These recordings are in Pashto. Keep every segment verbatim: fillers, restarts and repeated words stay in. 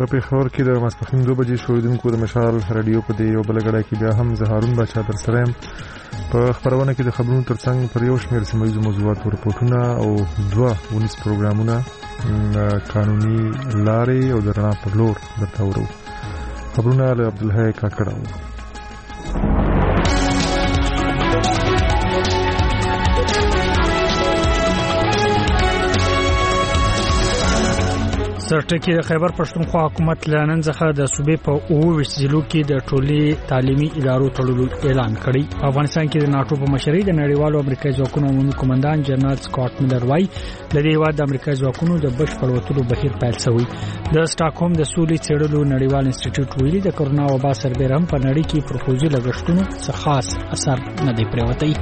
په پیښور کې د ماسپښین دوه بجې شوریدونکو د مشال رادیو په دې یو بل غړی کې بیا هم زه هارون بچا در سره یم. په خبرونه کې د خبرونو ترڅنګ پر یو شمېر سیمه ییزو موضوعاتو رپورټونه او دوه ونیس پروګرامونه قانوني لارې او د رڼا پر لور درته ورو. خبرونه له عبدالحی کاکړ. سرټکی د خیبر پښتونخوا حکومت لنن څخه د صوبې په اوه ویشت ضلعو کې د ټولي تعلیمي ادارو تړلو اعلان کړی. په افغانستان کې د ناتو په مشرۍ د نړیوالو امریکایي ځواکونو عمومي قومندان جنرال سکاټ میلر وايي د دې هیواد د امریکایي ځواکونو د بشپړ وټولو بهیر پیل شوی. د سټاکهولم د سولې څېړلو نړیوال انسټیټیوټ ویلي د کرونا وبا سربېره هم په نړۍ کې پروپوزي لګښتونو څه خاص اثر نه دی پرېوتی.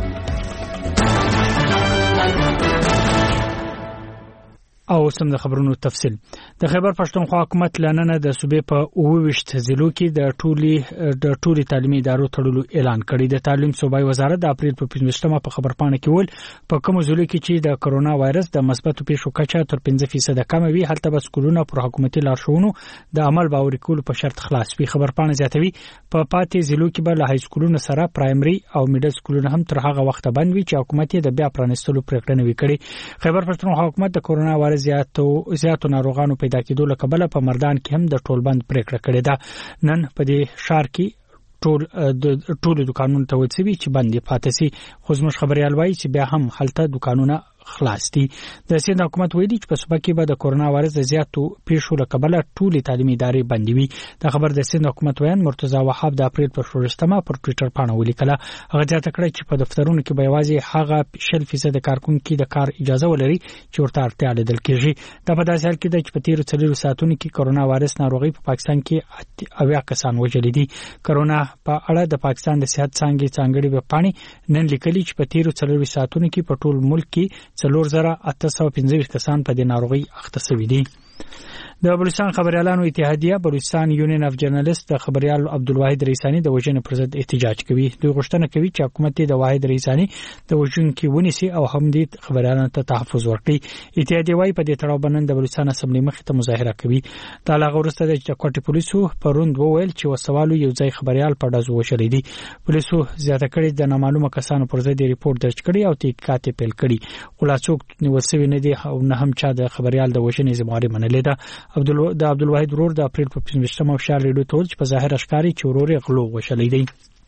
او سم د خبرونو تفصیل. د خیبر پښتونخوا حکومت لننه د صوبې په اوه ویشت ضلعو کې د ټولي د ټولي تعلیمي ادارو تړلو اعلان کړی. د تعلیم صوبایي وزارت د اپریل په پنځمه په خبرپاڼه کې ول په کوم ضلعو کې چې د کرونا وایرس د مثبتو پیښو کچه تر پنځه فیصد کم وي هلته به سکولونه پر حکومتي لارښوونو د عمل باور کولو په شرط خلاص وي. خبرپاڼه زیاتوي په پاتې ضلعو کې به له های سکولونو سره پرایمري او میډل سکولونه هم تر هغه وخت بند وي چې حکومت د بیا پرانستلو پریکړه نه وکړي. خیبر پښتونخوا حکومت د کرونا وایرس زیاتو زیاتو ناروغانو پیدا کېدو له کبله په مردان کې هم د ټولبند پریکړه کړې ده. نن په دې ښار کې ټول د ټول دکانونو ته وڅوي چې بندي پاتې سي. خو زموږ خبريال وایي چې بیا هم هلته دکانونه خلاص دي. د سیند حکومت ویلي چې په صوبه کې به د کرونا وایرس د زیاتو پیښو له کبله ټولې تعلیمي ادارې بندي وي. دا خبر د سیند حکومت ویان مرتضی وهاب د اپریل په شپږمه پر ټوئیټر باندې ولیکله. هغه ځاته کړی چې په دفترونو کې به یوازې هغه شل فیصد کارکونکو د کار اجازه ولري چې ورته اړتیا لیدل کېږي. دا په داسې حال کې ده چې په تیرو څلورو ساعتونو کې کرونا وایرس ناروغي په پاکستان کې اویا کسان وژلي دي. کرونا په اړه د پاکستان د صحت څانګې څانګړي وپاڼې نن لیکلي چې په تیرو څلورو ساعتونو کې په ټول ملک کې څلور زره اته سوه پنځه کسان په دې ناروغي اخته شوي دي. د بلوچستان خبريالانو اتحادیه بلوچستان یونین اف جرنالست د خبريال عبدالواحد رئیسانی د وژنې پر ضد احتجاج کوي. دوی غوښتنه کوي چې حکومت د واحد رئیسانی د وژونکو ونیسي او هم د خبريالانو ته تحفظ ورکړي. اتحادیه وايي په دې تړاو باندې د بلوچستان اسمبلی مخې ته مظاهره کوي. د علاوه ورسته د کوټي پولیسو پروند وویل چې وسوالو یو ځای خبريال په دازو وشلې دي. پولیسو زیاته کړي د نامعلومه کسانو پر ضد ریپورت درج کړي او تحقیقات پیل کړي. خلاصوک نیول شوی نه دي او نه هم چا د خبريال د وژنې ذمہواری منلې ده. عبدال د عبدالواحد ورور د اپریل په پنځمه فشار ریډیو ټول چې په ظاهر ښکاری چې ورور یې غلو وشلې دي.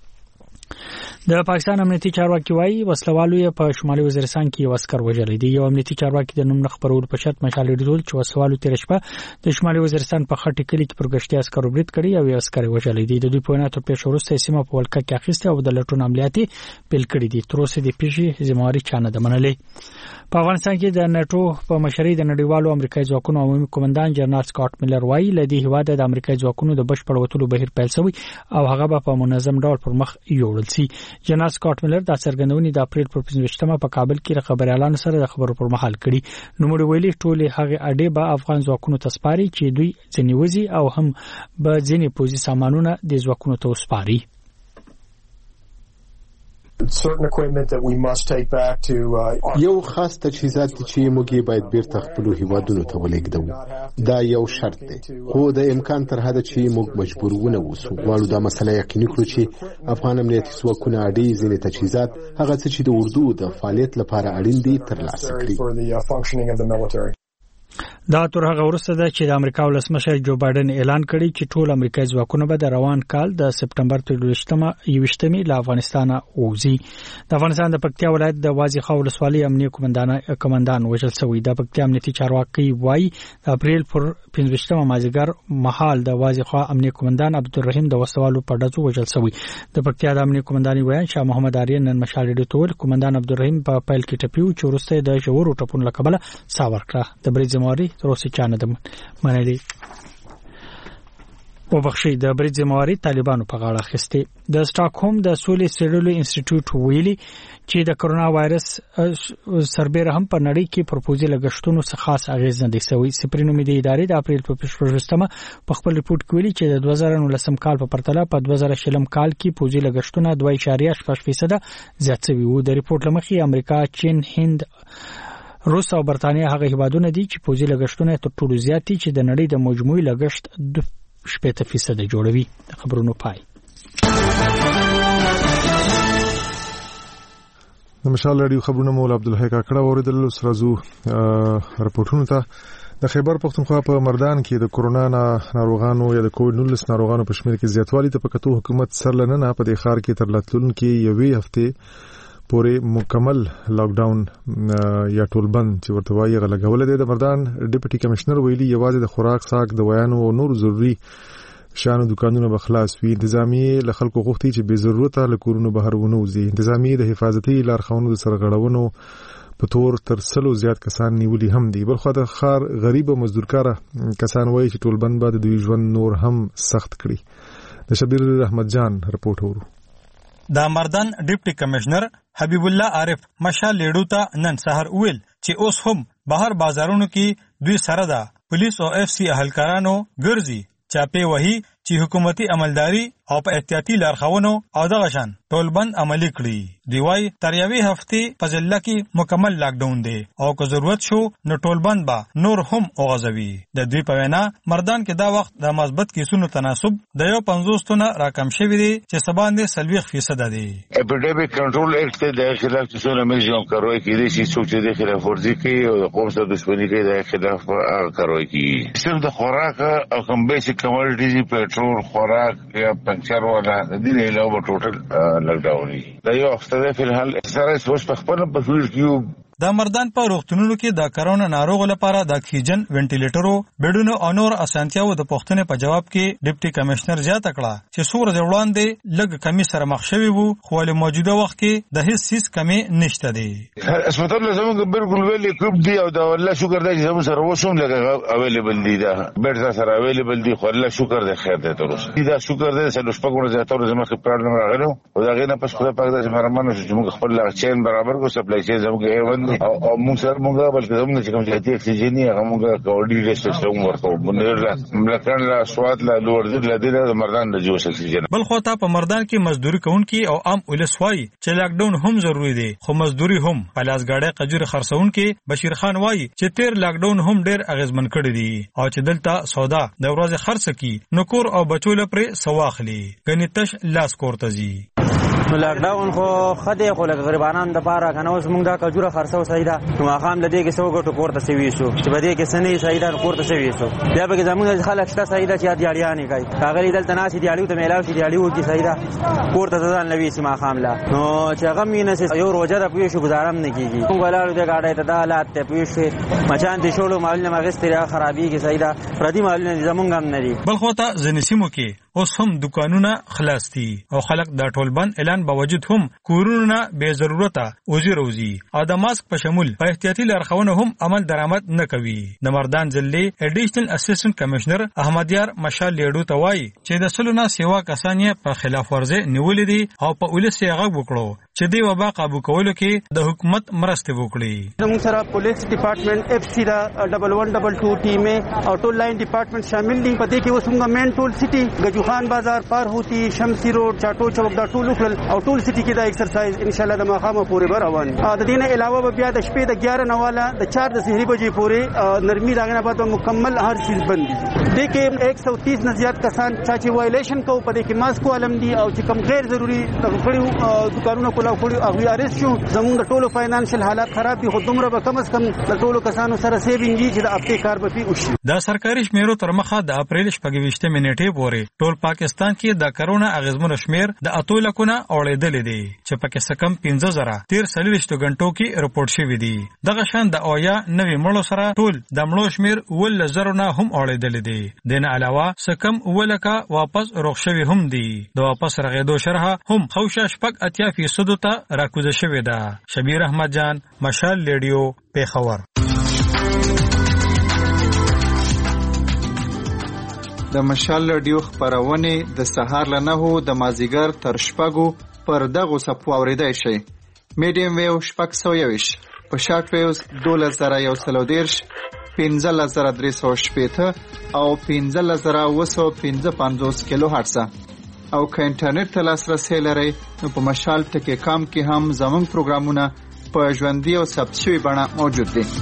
د پاکستان امنیتي چارواکي وايي وسلوالو یې په شمالي وزیرستان کې یو عسكر وژلی دی. یو امنیتي چارواکي د نوم خبرولو په شرط مشال ډول چې وسلوالو تیر شپه د شمالي وزیرستان په خټه کلی کې پرګشتي عسكر وبرید کړی او یو عسكر وژلی دی. د دوی په وینا تر پیښو وروسته سیمه په ولکه کې اخیسته او د لټون عملیاتي پیل کړی دي. تر اوسه د پیښې ذمہواری چانه د منلې. په افغانستان کې د ناتو په مشرۍ د نړیوالو امریکایي ځواکونو عمومي قومندان جنرال سکاټ میلر وايي لدی هیواد د امریکایي ځواکونو د بشپړ وټولو بهیر پیل شوی او هغه به په منظم ډول پر مخ یوړل شي. جنرال سکاټ میلر د څرګندونې د اپریل پر پنځمه په کابل کې خبريالانو سره د خبرو پر مهال کړي. نو موږ ویلي ټولې هغه اډې به افغان ځواکونو تسپاري چې دوی ځنی وزي او هم به ځنی پوزي سامانونه د ځواکونو ته وسپاري. certain equipment that we must take back to uh, یو خاص تجهیزات چې موږ باید بیرته خپل هیوادونو ته ولېږدو. دا یو شرط دی خو د امکان تر حد چې موږ مجبور ونه اوسو. غواړو دا مسله یقیني کړو چې افغان امنیتي ځواکونه اړې ځینې تجهیزات هغه څه چې د اردو د فعالیت لپاره اړین دي ترلاسه کړي. دا تر هغه وروسته ده چې د امریکا ولسمشر جو بایدن اعلان کړی چې ټول امریکایي ځواکونه به د روان کال د سپټمبر تر یوویشتمې له افغانستان ووځي. د افغانستان د پکتیا ولایت د وازیخوا ولسوالۍ امنیه قومندان کمانډان وژل شوی. د پکتیا امنیتي چارواکي وایي د اپریل پر پنځمه مازیګر مهال د وازیخوا امنیه قومندان عبدالرحیم د وسوالو په ډزو وژل شوی. د پکتیا د امنیه قومندان ویان شاه محمد آرین نن مشال ډیټ ټول قومندان عبدالرحیم په پیل کې ټپیو چې ورسته د جوړو ټپونو لکبله ساور کړه. د برید ذمہواری تر اوسه چانه د منلې. او بخښي د برید ذمہواری طالبانو په غاړه اخیسته. د سټاکهولم د سولې څېړلو انسټیټیوټ ویلي چې د کرونا وایرس سربېره هم په نړۍ کې پروپوزي لګښتونو څخه خاص اغیز نه دی شوی. سپرینو مې د ادارې د اپریل په شپږمه په خپل ریپورت کې ویلي چې د دوه زره نولسم کال په پرتله په دوه زره شلم کال کې پوزي لګښتونه دوه اعشاریه شپږ فیصد زیات شوي وو. د ریپورت لمخې امریکا، چین، هند روس او برتانیا هغه هیوادونه دي چې پوځي لګښتونه تر ټولو زیات دي چې د نړۍ د مجموعي لګښت شپږ فیصد جوړوي. د خبرونو پای. د مشال رادیو خبرونه مولا عبدالحی کاکړه اوریدل. سرازو رپورټونو ته. د خیبر پختونخوا په مردان کې د کورونا ناروغانو یا د کووډ نولس ناروغانو په شمېر کې زیاتوالی ته په کتو حکومت سرلننه په دې ښار کې تر راتلونکي یوې هفتې پورې مکمل لاک ډاون یا ټول بند چې ورته وایي غلګول دي. د مردان ډیپټي کمشنر ویلي یوازې د خوراک ساک د ویانو او نور ضروري شانو دکانونه به خلاص وي. انتظامی له خلکو غوښتي چې بې ضرورته له کورونو بهر ونه وځي. انتظامی د حفاظتي لارښوونو د سرغړونو په تور تر سلو زیات کسان نیولي هم دي. بلخو د خار غریب او مزدورکاره کسان وایي چې ټول بند به د دوی ژوند نور هم سخت کړي. د شبیر احمد جان رپورټ ورو. د مردان ډیپټي کمشنر حبیب الله عارف مشال لیډو ته نن سحر ویل چې اوس هم بهر بازارونو کې دوی سره ده پولیس او اف سی اهلکارانو ګرځي چاپی وਹੀ چې حکومتي عملداري او په احتیاطي لارښوونو او دغه شان ټول بند عملي کړي. دی وايي تر یوې هفتې په ضلع کې مکمل لاک ډاون دی او که ضرورت شو نو ټول بند به نور هم اوغځوي. د دوی په وینا مردان کې دا وخت د مثبت کیسونو تناسب د یو پنځوس تنه راکم شوی دی چې سباندې سلويخ فیصد دی. اپیډیمیک کنټرول اکټ د خلاف څونه مېژن کاروي کړي چې څوک چې د خلاف ورزي کوي او د قوم سره دښمني کوي د خلاف کاروي کوي. صرف د خوراک او کوم بیسیک کموډیټیز پټرول خوراک یا پنچر ولا د دې له یو ټوټل لاک ډاون دی. دا یو افسر په حال سره سوچ په خپل په فیو د مردان په روغتونونو کې د کرونا ناروغ لپاره د اکسیجن وینټیلیټرو بیډونو او نور اسانتیاو د پوښتنې په جواب کې ډیپټي کمشنر زیاته کړه چې څو ورځې وړاندې لږ کمی سره مخ شوی وو خو له موجوده وخت کې د هیڅ سیس کمی نشته دی. اسپیټال زموږ بالکل ویلې کوم دی او د الله شکر دی چې زموږ سره وسوم لګا اویلیبل دی دا بیډ سره اویلیبل دی خو الله شکر دی خیر دی تر اوسه دا شکر دی چې لږ پګونه زیاتره زموږ پرابلم راغلی او دا غینه پس خدای پاک دې مرمنه چې موږ خپل چین برابر کو سپلای چین زموږ ایوند او موږ سره موږ بلکې زموږ چې کوم ځای اکسیجن یې هغه کوډي سیستم ورته مونږ ملکان لا سواد لا لور دې لا دې مردان د جوش اکسیجن. بل خو ته په مردان کې مزدوري کوونکي او عام ولسوای چې لاک ډاون هم ضروری دی خو مزدوري هم په لاس غاړه قجر خرڅون کې بشیر خان وایي چې تیر لاک ډاون هم ډیر اغیزمن کړی دی او چې دلته سودا د ورځې خرڅ کی نکور او بچو لپاره سواخلی غنیتش لاس کوړته زی. لاک ډاون خو خدای خو لکه غریبانان د پاره کنه اوس موږ دا کجوره خرڅو سیدا نو هغه هم لدی کې سو غټو کوړته سوي شو چې بده کې سنې سیدا کوړته سوي شو بیا به زموږ خلک شته سیدا چې دیاړیانې کوي هغه لیدل تناسي دیاړیو ته میلاو شي دیاړیو کې سیدا کوړته ځان لوي سیما خاملا نو چې هغه مینه یو روزه د پوي شو گزارم نه کیږي موږ ولالو د گاډه ته د حالات ته پوي شو مچان دي شولو مالنه مغستریا خرابي کې سیدا پردي مالنه زمونږ هم نه دي. بل خو ته زنسیمو کې اوس هم دکانونه خلاص دي او خلک د ټول بند اعلان باوجود هم کورونه به ضرورته اوزي روزي او د ماسک په شمول په احتیاطي لارښوونو هم عمل درآمد نه کوي. د مردان ضلع اډیشنل اسسټنټ کمشنر احمد یار مشال لیډو ته وایي چې د سلونه سیوا کسان یې په خلاف ورزي نیولې دي او په ولس یې غږ وکړو چې دی وبا قابو کولو کې د حکومت مرسته وکړي. موږ سره پولیس ډپارټمنټ اف سی دا ډبل ون ډبل ټو ټیمه او ټول لاین ډپارټمنټ شامل دي. پدې کې اوس موږ مین ټول سټي گجوخان بازار پار ہوتی شمسی روډ چاټو چوک دا ټول خپل او ټول سټي کې دا ایکسرسایز ان شاء الله د ماخامه پورې روان. د دې نه علاوه بیا د شپې د ګیارہ نواله د چار د سحری بجې پورې نرمي راغنه بعد مکمل هر چیز بند دي. دې کې ایک سو تیس نه زیات کسان چې وایلیشن کو پدې کې ماسک علم دي او چې کم غیر ضروری تغړیو دکانونه کولا کوړي او ارس شو زموږ د ټولو فاینانشل حالات خراب دي خو دومره به کم از کم د ټولو کسانو سره سیوینګ دي چې د اپټې کار به پی وشي. د سرکاري شمیرو تر مخه د اپریل شپږ نیټې پورې ټول پاکستان کې د کرونا اغیزمن شمیر د اتو لکونه اوړېدل دي چې پکې سکم پنځه زره تیر سلیشتو غنټو کې رپورټ شوی دی. دغه شان د اویا نوې مړو سره ټول د مړو شمیر ول زره نه هم اوړېدل دي. دنه علاوه سکم ولکه واپس روغ شوی هم دي. د واپس رغېدو شرحه هم خوشا شپږ اتیا فیصد ته راکوزه شوی ده. شبیر احمد جان مشال ریډیو پیښور. د مشال ریډیو خبرونه د سهار له نهو د مازیګر تر شپږو پر دغه صفو اوریدای شي. میډیم ویو شپږ سوه یوش په شارټ ویوز دولس زره یو سلو دیرش پنځلس زره درې سوه شپېته او پنځلس زره اوه سوه پنځه پنځوس کیلو هرټز او که انټرنیټ ته لاسرسی لرئ نو په مشال ټکی کام کې هم زموږ پروګرامونه په ژوندۍ او ثبت شوی بڼه موجود دی.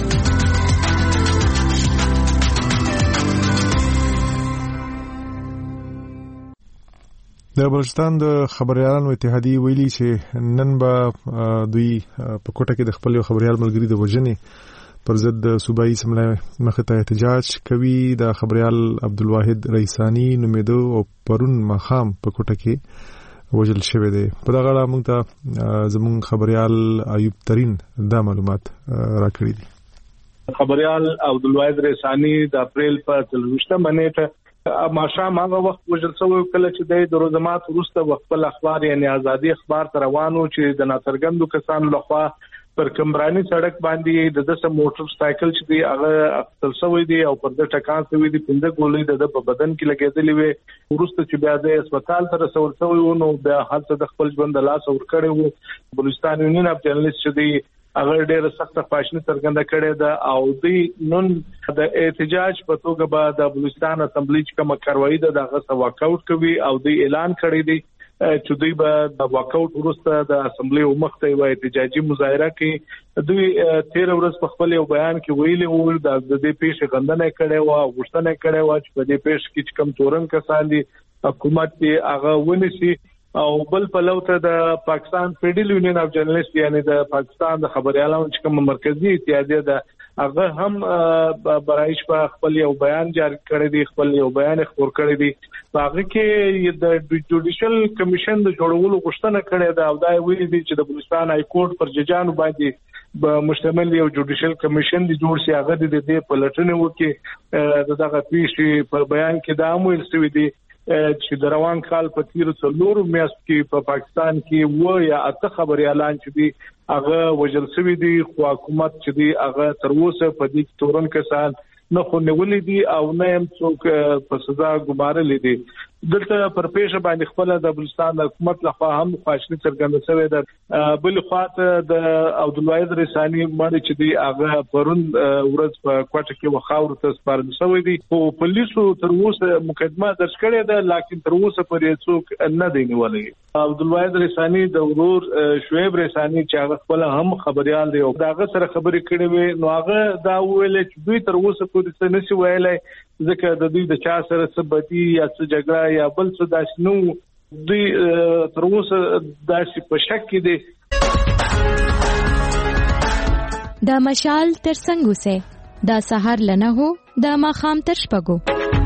د بلوچستان د خبريالانو اتحادیه ویلي چې نن به دوی په کوټه کې د خپل یو خبريال ملګری د وژنې پر ضد د صوبایي اسمبلی مخې ته احتجاج کوي. د خبريال عبدالواحد رئیسانی نومېده او پرون ماښام په کوټه کې وژل شوی دی. په دغه اړه موږ ته زموږ خبريال ایوب ترین دا معلومات راکړي دي. خبريال عبدالواحد رئیسانی د اپریل په څلورویشتمه نیټه ماښام هغه وخت وژل شوی کله چې د روزمات وروسته خپل اخبار یعنی ازادي اخبار ته روانو چې د ناترګندو کسانو لخوا پر کمرانی سړک باندې د دسه موټر سایکل چې دی هغه اخته شوی دی او پر د ټکان شوی دی پنده ګولې د په بدن کې لګېدلې وي. وروسته چې بیا د هسپتال ته رسول شوی و نو بیا هلته د خپل ژوند لاس اور کړی وو. بلوچستان یونین اف جرنالست چې دی هغه ډېر سخت خواشنی څرګنده کړې ده او دوی نن د احتجاج په توګه به د بلوچستان اسمبلی چې کومه کاروایی ده دغه سره واکاوټ کوي او دوی اعلان کړی دی چې دوی به د واکاوټ وروسته د اسمبلی مخته یو احتجاجي مظاهره کوي. دوی تیر ورځ په خپل یو بیان کې ویلي وو د دې پیښې غندنه کړې و او غوښتنه کړې و چې په دې پیښه کې کوم تورن کسان دي حکومت یې هغه ونیسي او بل په لوته د پاکستان فیډرل یونین اف جرنالست یعنی د پاکستان د خبريالانو چې کوم مرکزی اتحادیه ده هغه هم برایش په خپل یو بیان جاری کړی دی خپل یو بیان خبر کړی دی. هغه کې د جوډیشل کمیشن د جوړولو غوښتنه کړې ده او دا ویلي دی چې د بلوچستان های کورټ پر ججانو باندې به مشتمل یو جوډیشل کمیشن دی جوړ شي هغه د دې په لټنه وکړي. دغه پیښې په بیان کې دا هم ویل شوی دی چې د روان کال په تیر څلورو میاشتو کې په پاکستان کې و یا اته خبريالان چې دي هغه وژل شوی دي خو حکومت چې دي هغه تر اوسه په دې تورن کسان نه خو نیولې دي او نه هم څوک په سزا ګمارلې دي. دلته پر پیښه باندې خپل د بلوچستان حکومت لخوا هم خواشنی څرګنده شوې ده. بل خواته د عبدالواحد رئیسانی باندې چې دی هغه پرون ورځ په کوټه کې وخاور ته سپارل شوی دی او پولیسو تر اوسه مقدمه درج کړې ده لکه تر اوسه پرې څوک نه دی نیولې. عبدالواحد رئیسانی د ورور شعیب رئیسانی چې هغه خپل هم خبريال دی او داغه سره خبرې کړې وي نو هغه دا ویل چې دوی تر اوسه پورې څه نشي ویلای ځکه د دوی د چا سره څه بدی یا څه جګړه یا بل څه داسې نو دوی تر اوسه داسې په شک کې دي. دا مشال تر څنګه وسه دا سحر لنه هو دا ماخام تر شپګو.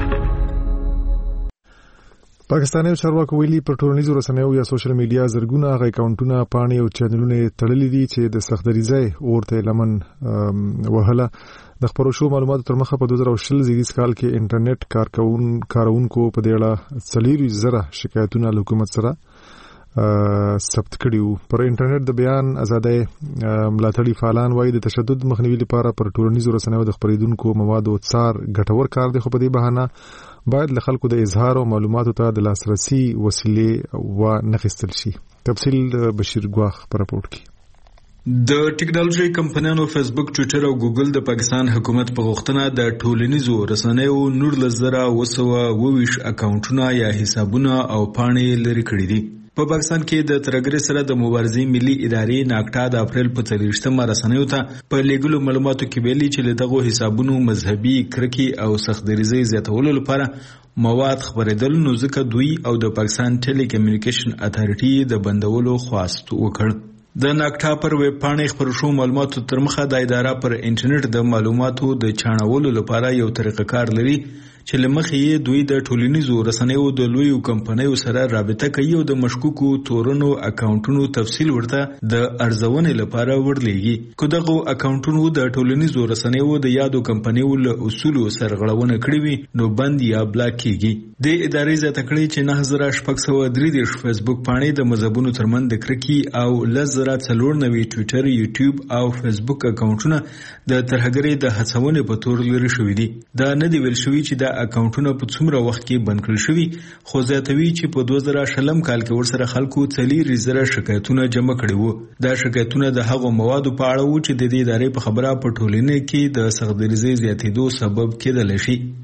پاکستاني چارواکو ویلي پر ټولنیزو رسنیو یا سوشل میډیا زرګونه هغه اکاونټونه پاڼې او چینلونه تړلې دي چې د سختدریزۍ اورته لمن وهله. د خبرو شو معلوماتو تر مخه په دوه زره شل زیږدیز کال کې انټرنیټ کارکون کارونکو په دې اړه څلور زره شکایتونه له حکومت سره ثبت کړي وو. پر انټرنیټ د بیان ازادۍ ملاتړي فعالان وایي د تشدد مخنیوي لپاره پر ټولنیزو رسنیو د خبرېدونکو موادو څار ګټور کار دی خو په دې بهانه باید له خلکو د اظهار او معلوماتو ته د لاسرسي وسیلې و نخستل شي. تفصیل بشیر ګواخ پر راپورټ کې. د ټیکنالوژي کمپنیانو فیسبوک، ټوئیټر او ګوګل د پاکستان حکومت په غوښتنه د ټولنیزو رسنیو نور لزره وسوه وویش اکاونټونه یا حسابونه او پاڼې لري کړې دي. په پاکستان کې د ترګری سره د مبارزې ملي ادارې ناکټا د اپریل په څلوېښتمه رسنیو ته په لیږلو معلوماتو کې ویلي چې له دغو حسابونو مذهبي کرکې او سختدریزۍ زیاتولو لپاره مواد خبرېدل نو ځکه دوی او د پاکستان ټیلی کمیونیکیشن اتھارټي د بندولو خواست وکړ. د ناکټا پر ویب پاڼې خبرو شو معلوماتو تر مخه د اداره پر انټرنیټ د معلوماتو د چاڼولو لپاره یو طریقه کار لري چې لمخې یې دوی د ټولنیزو رسنیو د لویو کمپنیو سره رابطه کوي او د مشکوکو تورنو اکاونټونو تفصیل ورته د ارزونې لپاره ورلېږي. کو دغه اکاونټونو د ټولنیزو رسنیو د یادو کمپنیو له اصولو سرغړونه کړې وي نو بند یا بلاک کیږي. د ادارې زیاته کړې چې نه زره شپږ سوه درې دېرش فیسبوک پاڼې د مذهبونو ترمنځ د کرکې او لس زره څلور نوي ټویټر، یوټیوب او فیسبوک اکاونټونه د ترهګرۍ د هڅونې په تور لري شوي دي. دا نه دی ویل شوي چې دا اکاونټونه په څومره وخت کې بند کړل شوي، خو زیاتوي چې په دوه زره شلم کال کې ورسره خلکو څلور زره شکایتونه جمع کړي وو. دا شکایتونه د هغو موادو په اړه وو چې د دې ادارې په خبره په ټولنه کې د سختدریزۍ زیاتېدو سبب کېدلی شي.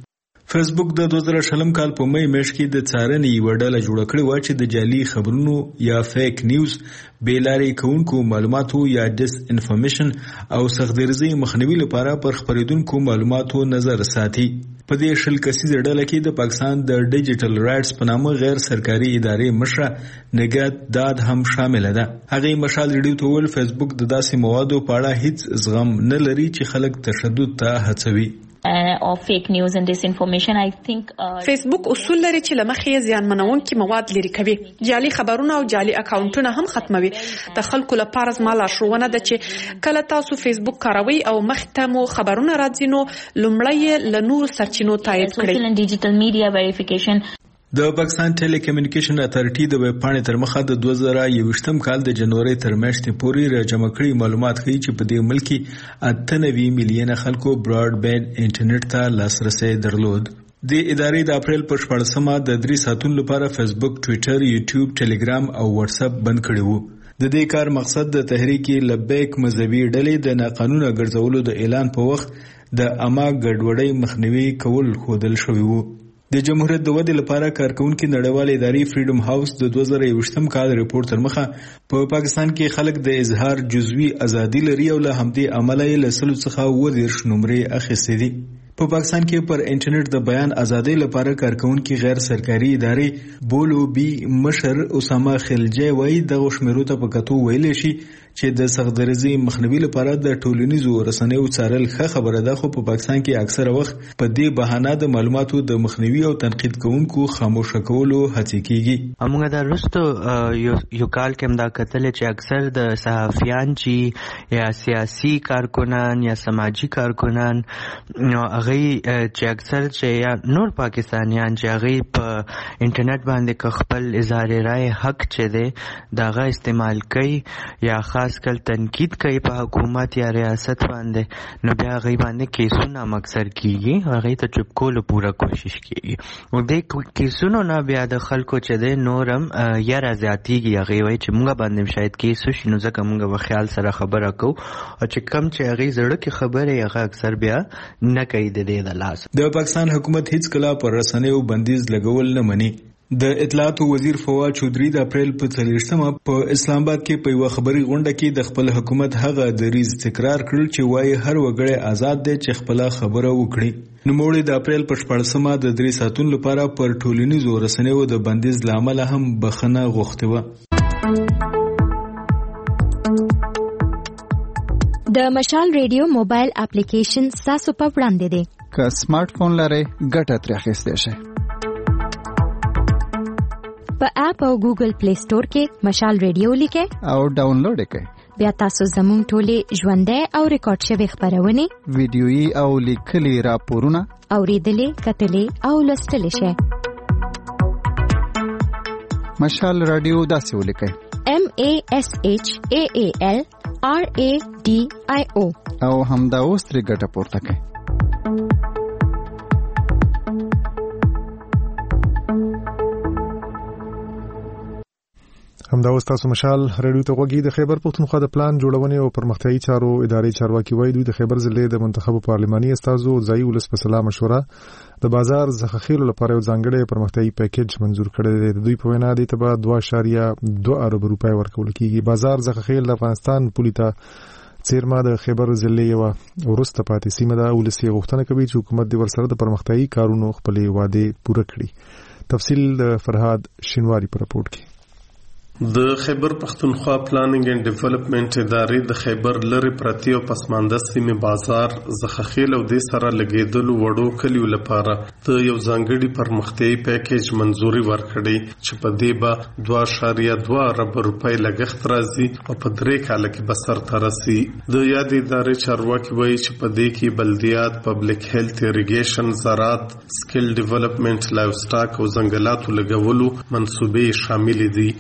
فیسبوک د دوه زره شلم کال په مې میاشت کې د څارنې یوه ډله جوړه کړې وه چې د جعلي خبرونو یا فیک نیوز، بېلارې کوونکو معلوماتو یا ډس انفارمیشن او سخت‌درزۍ مخنیوي لپاره پر خپرېدونکو معلوماتو نظر ساتي. په دې شل کسیزه ډله کې د پاکستان د ډیجیټل رایټس په نامه غیر سرکاري ادارې مشره نگات داد هم شامله ده. هغې مشال ریډیو ته وویل فیسبوک د داسې موادو په اړه هیڅ زغم نه لري چې خلک تشدد ته هڅوي. او فیک نیوز اند ډس انفارمیشن آی تھنک فیسبوک اصول لري چې لمخې زیانمنونکي مواد لري کوي، جعلي خبرونه او جعلي اکاونټونه هم ختموي. د خلکو لپاره زما لارښوونه ده چې کله تاسو فیسبوک کاروئ او مخته مو خبرونه راځي نو لومړی له نورو سرچینو تایید کړئ. ډیجیټل میډیا ویریفیکیشن. د پاکستان ټیلی کمیونیکیشن اتارټي د ویب پاڼې تر مخه د دوه زره یوویشتم کال د جنوري تر میاشتې پورې راجمع کړي معلومات ښیي چې په دې ملک کې اته نوي میلیونه خلکو براډ بینډ انټرنیټ ته لاسرسی درلود. د ادارې د اپریل په شپاړسمه د درې ساعتونو لپاره فیسبوک، ټویټر، یوټیوب، ټیلیګرام او واتس اپ بند کړي وو. د دې کار مقصد د تحریک لبیک مذهبي ډلې د ناقانونه ګرځولو د اعلان په وخت د عامه ګډوډۍ مخنیوي کول ښودل شوي وو. د جمهوریت د ودې لپاره کارکونکي نړیوال ادارې فریډم هاوس د دوه زره یوویشتم کال ریپورت تر مخه په پاکستان کې خلک د اظهار جزوي ازادي لري او له همدې امله یې له سلو څخه اووه دېرش نمرې اخیستې دي. په پاکستان کې پر انټرنیټ د بیان ازادۍ لپاره کارکونکي غیر سرکاري ادارې بولو بي مشر اسامه خلجي وایي دغه شمیرو ته په کتو ویلی شي چې د سخت‌درزۍ مخنیوي لپاره د ټولنیزو رسنیو څارل ښه خبره ده، خو په پاکستان کې اکثره وخت په دې بهانه د معلوماتو د مخنیوي او تنقید کوونکو خاموشه کولو هڅې کیږي. موږ د وروستو یو کال کې هم دا کتلې چې اکثر د صحافیان چې یا سیاسي کارکنان یا سماجي کارکنان نو هغه چې اکثر چې یا نور پاکستانیان چې هغه په انټرنیټ باندې خپل اظهار رائے حق چې دی دغه استعمال کوي یا خاص کل تنقید کوي په حکومت یا ریاست باندې، نو بیا هغه باندې کیسونه مکسر کیږي، هغه ته چوپ کولو پوره کوشش کیږي او د کیسونو نه بیا د خلکو چې د نورم یا زیاتیږي. هغه وایي چې موږ باندې شاید کیس شي نو ځکه موږ په خیال سره خبره کوو او چې کم چې هغه زړه کې خبره هغه اکثر بیا نه کوي. د پاکستان حکومت هیڅ کله پر رسنیو بندیز لګول نه مني. د اطلاعاتو وزیر فواد چودري د اپریل په څلوېښتمه په اسلام آباد کې په یوه خبري غونډه کې د خپل حکومت هغه دریځ تکرار کړل چې وایي هر وګړی آزاد دی چې خپله خبره وکړي. نوموړي د اپریل په شپاړسمه د درې ساعتونو لپاره پر ټولنیزو رسنیو د بندیز له امله هم بخښنه غوښتې وه. د مشال ریډیو موبایل اپلیکیشن ستاسو په وړاندې دی. که سمارټ فون لرئ ګټه ترې اخیستی شئ. په اپ او ګوګل پلی سٹور کې مشال ریډیو لیکئ او ډاونلوډ یې کړئ. بیا تاسو زموږ ټولې ژوندۍ او ریکارډ شوې خپرونې، ویډیويي او لیکلي راپورونه اورېدلې، کتلې او لوستلی شئ. مشال رادیو داسې ولیکئ: M A S H A A L R A D I O او همدا اوس ترې ګټه پورته کړئ. همدا اوس تاسو مشال ریډیو ته غوږی. د خیبر پښتونخوا د پلان جوړونې او پرمختیايي چارو ادارې چارواکي وایي دوی د خیبر ضلع د منتخبو پارلماني استازو ځایي ولس په سلا مشوره د بازار ذخیرو لپاره یو ځانګړی پرمختیايي پیکیج منزور کړی دی. د دوی په وینا دې ته به دوه اعشاریه دوه ارب روپۍ ورکول کیږي. بازار ذخیر د افغانستان پولي ته څیرمه د خیبر ضلع یو ورسته پاتې سیمه ده. ولس یې غوښتنه کوي چې حکومت دې ورسره د پرمختیايي کارونو خپلې وعدې پوره کړي. تفصیل د فرهاد شینواری په راپورټ کې. د خیبر پښتونخوا پلانینګ اینڈ ډیولپمنٹ ادارې د خیبر لری پرتی او پسمانده سیمه بازار زخخیل او د سره لګیدلو وړو کلیو لپاره د یو ځانګړي پرمختیايي پیکیج منزوري ورکړي چې په دې به دوه اعشاریه دوه ارب روپۍ لګښت راځي او په درې کال کې به سرته رسي. د یاد ادارې چارواکي وایي چې په دې کې بلدیات، پبلک هیلث، اریګیشن، زراعت، سکل ډیولپمنٹ، لایف سټاک او ځنګلاتو لګولو منصوبې شامل دي او ځوانان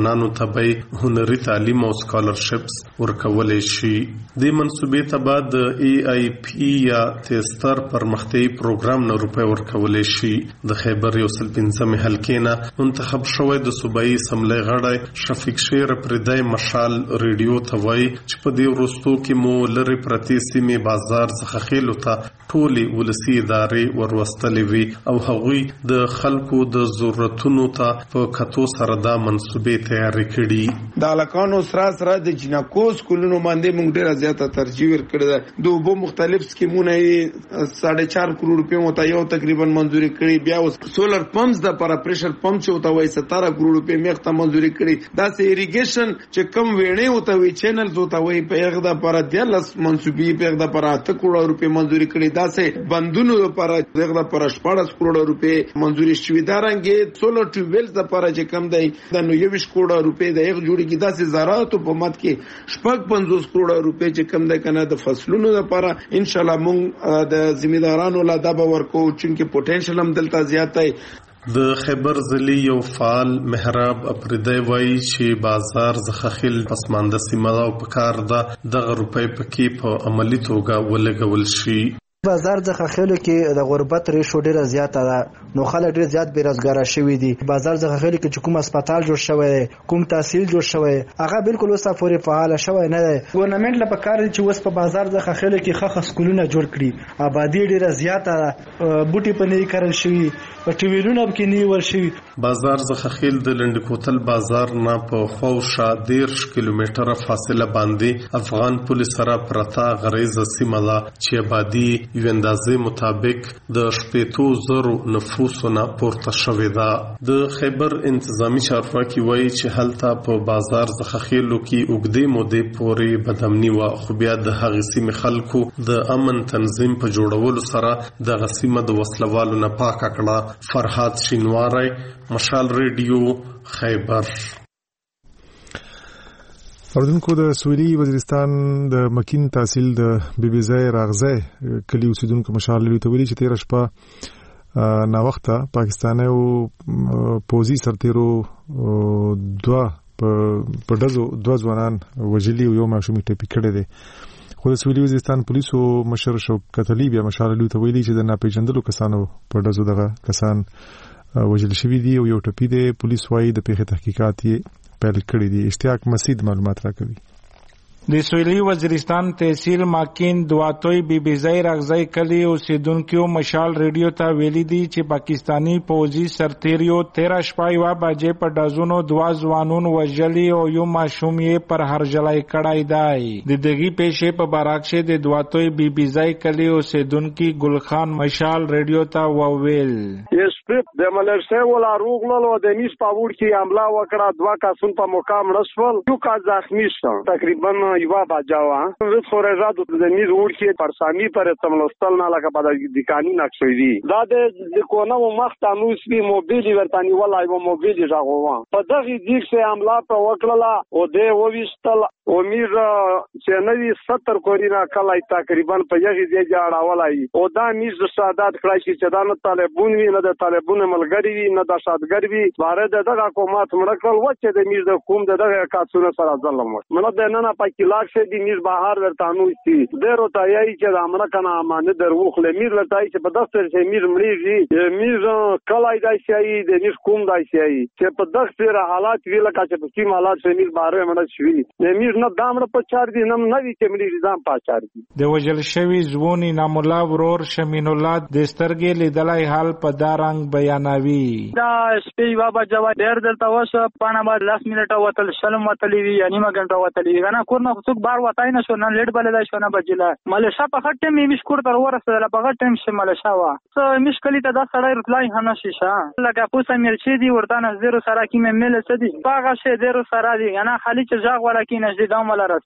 ځوانانو ته به هنري تعلیم او سکالرشپس ورکولای شي. د منصوبې ته بعد د ای آی پی یا تیستر پرمختیايي پروګرام نه روپۍ ورکولای شي. د خیبر یو سل پنځمې حلقې نه منتخب شوی د صوبایي اسمبلی غړی شفیق شیر پردی مشال ریډیو ته وایي چې په دې وروستو کې مو لرې پرتې سیمې بازار څخه خېلو ته ټولې ولسي ادارې وروستلې وي او هغوی د خلکو د ضرورتونو ته په کتو سره دا منصوبې تیارې کړي. د هلکانو سره سره د جنکو سکولونو باندې موږ ډېره زیاته ترجیح ورکړې ده. د اوبو مختلف سکیمونه یې ساڑھے چار کروڑ روپۍ مو ته یو تقریبا منظوري کړي. بیا اوس سولر پمپس د پر پریشر پمپ چې وته وایي ستاره کروڑ روپۍ میخته منظوري کړي. دا سه اریګیشن چې کم ویڼې وته وي چینلز وته وایي په هغه د پر دیالس منصوبې په هغه د پر اته کروڑ روپۍ منظوري کړي. دا سه بندونو لپاره هغه د پر شپږ کروڑ روپۍ منظوري شوې. دا رنګ سولر ټیوبویلز لپاره چې کم دی د نو یو کروڑ روپۍ د هغه جوړیږي. دا سه زراعت په مت کې شپږ پنځوس کروڑ روپۍ چې کم دی کنه د فصلونو لپاره ان شاء الله مونږ د ذمہدارانو لا دا به ورکو چې پوتنشل هم دلته زیات دی. د خیبر ضلع یو فعال محراب اپریدی وایي چې بازار زخخیل پسمانده سیمه او پکار ده دغه روپۍ پکې په عملی توګه ولګول شي. بازار ځخه خېلو کې د غربت ریشو ډیره زیاته ده. نو خلک ډیر زیات بیروزګار شوي دي. بازار ځخه خېلو کې چې کوم هسپتال جوړ شوی کوم تحصیل جوړ شوی هغه بالکل اوسه پورې فعال شوی نه دی. ګورنمنت لپاره کار دی چې اوس په بازار ځخه خېلو کې خخ سکولونه جوړ کړي. آبادی ډیره زیاته بوټي په نوي کرل شوي ټیویلونه په نوي ور شوي. بازار ځخه خېل د لنډ کوتل بازار نه په خوشا دیرش کیلومتره فاصله باندې افغان پولیس سره پرتا غریزه سیمه ده چې آبادی یو اندازې مطابق د شپېتو زرو نفوسونه پورته شوې ده. د خیبر انتظامی چارواکي وایي چې هلته په بازار زخخیلو کې اوږدې مودې پورې بدامني وه خو بیا د هغې سیمې خلکو د امن تنظیم په جوړولو سره دغه سیمه د وسلوالو نه پاکه کړه. فرهاد شینواری مشال ریډیو خیبر. اوردونکو د سویلي وزیرستان د مکین تحصیل د بیبیزای راغزه کلی اوسیدونکو مشال لوي ته ویلي چې تیر شپه نا وخته پاکستانیو پوزي سرتیرو دوا په دزو دوا ځوانان وجلی یو ماشومي ټپي کړي دي. خو د سویلي وزیرستان پولیسو مشر شوکت علي بیا مشال لوي ته ویلي چې د ناپېژندلو کسانو په دزو دغه کسان وجل شوي دي او یو ټپي دی. پولیس وايي د پیښې تحقیقات یې پیل کړی دي. اشتیاق مسید معلومات راکوي. د سویلي وزیرستان تحصیل ماکین دواتوی بیبیزای راغزای کلی اوسیدونکو مشال ریډیو ته ویلي دي چې پاکستانی پوځي سرتیریو تیرا شپای وا باجې په دازونو دوا ځوانون وژلي او یو ماشوم یې پر هرجلای کړای دی. د دغه پیښې په باراکشه د دواتوی بیبیزای کلی اوسیدونکو ګلخان مشال ریډیو ته وویل یسپ د ملرسه ولا روغلو د نیس پاور کې حمله وکړه. دوا کسون په مقام رسول یو کا زخمی شو. تقریبا یوا باجاوا زه خورزاد د نیز ورکی پرسامی پر تملستل نه لکه په د قانون نقشوي دا د کوونه مخته نوس بي موبایل ورتانی ولا یو موبایل راغوا په دغه دیګ سه حمله په وکړه او د وويستل او میر چې نوی ستر کورینا کلای تقریبا په یغه دی جاړاولای او دا میز د سعادت کړای چې دا نه طالبون وی نه د طالبون ملګری وی نه د شادګر وی بار دغه حکومت مړکل و چې د میز د کوم دغه کاسونه سره ظلم مله د نه نه پکې لاک شه دی میز بهر ورتانو سي ډیرو تایي چې د امر کنه امانه دروخله میز ورتای چې په دفتر چې میز مړیږي میز کلای دای شي د میز کوم دای شي چې په دغه حالات ویل کا چې په کوم حالات چې میز بهر مړ شي د میز نه دامړه په چار دي نم نوي چې مړي ځان پاچار دي. د وجل شوی زوونی نامولا ورور شمین الله د سترګې لیدلای حال په دارنګ بیانوي. دا سپي بابا جواب ډیر دلته وسه پانه ما لاس منټه وتل شلم وتلی وی یعنی ما غنټه وتلی غنا کور نه څوک بار وتاي نه شو نه لیډ بلدا شو نه بجلا ملشا په خټه می مشکور تر ورسره په غټ ټیم شه ملشا وا څه مشکلی ته دا سړی رتلای هم نشي شه لکه پوسه مرچی دی ورته زیرو سره کی مې مل سدي باغه شه زیرو سره دی انا خالی چې ځاغ ولا کی نشي دا مل راسي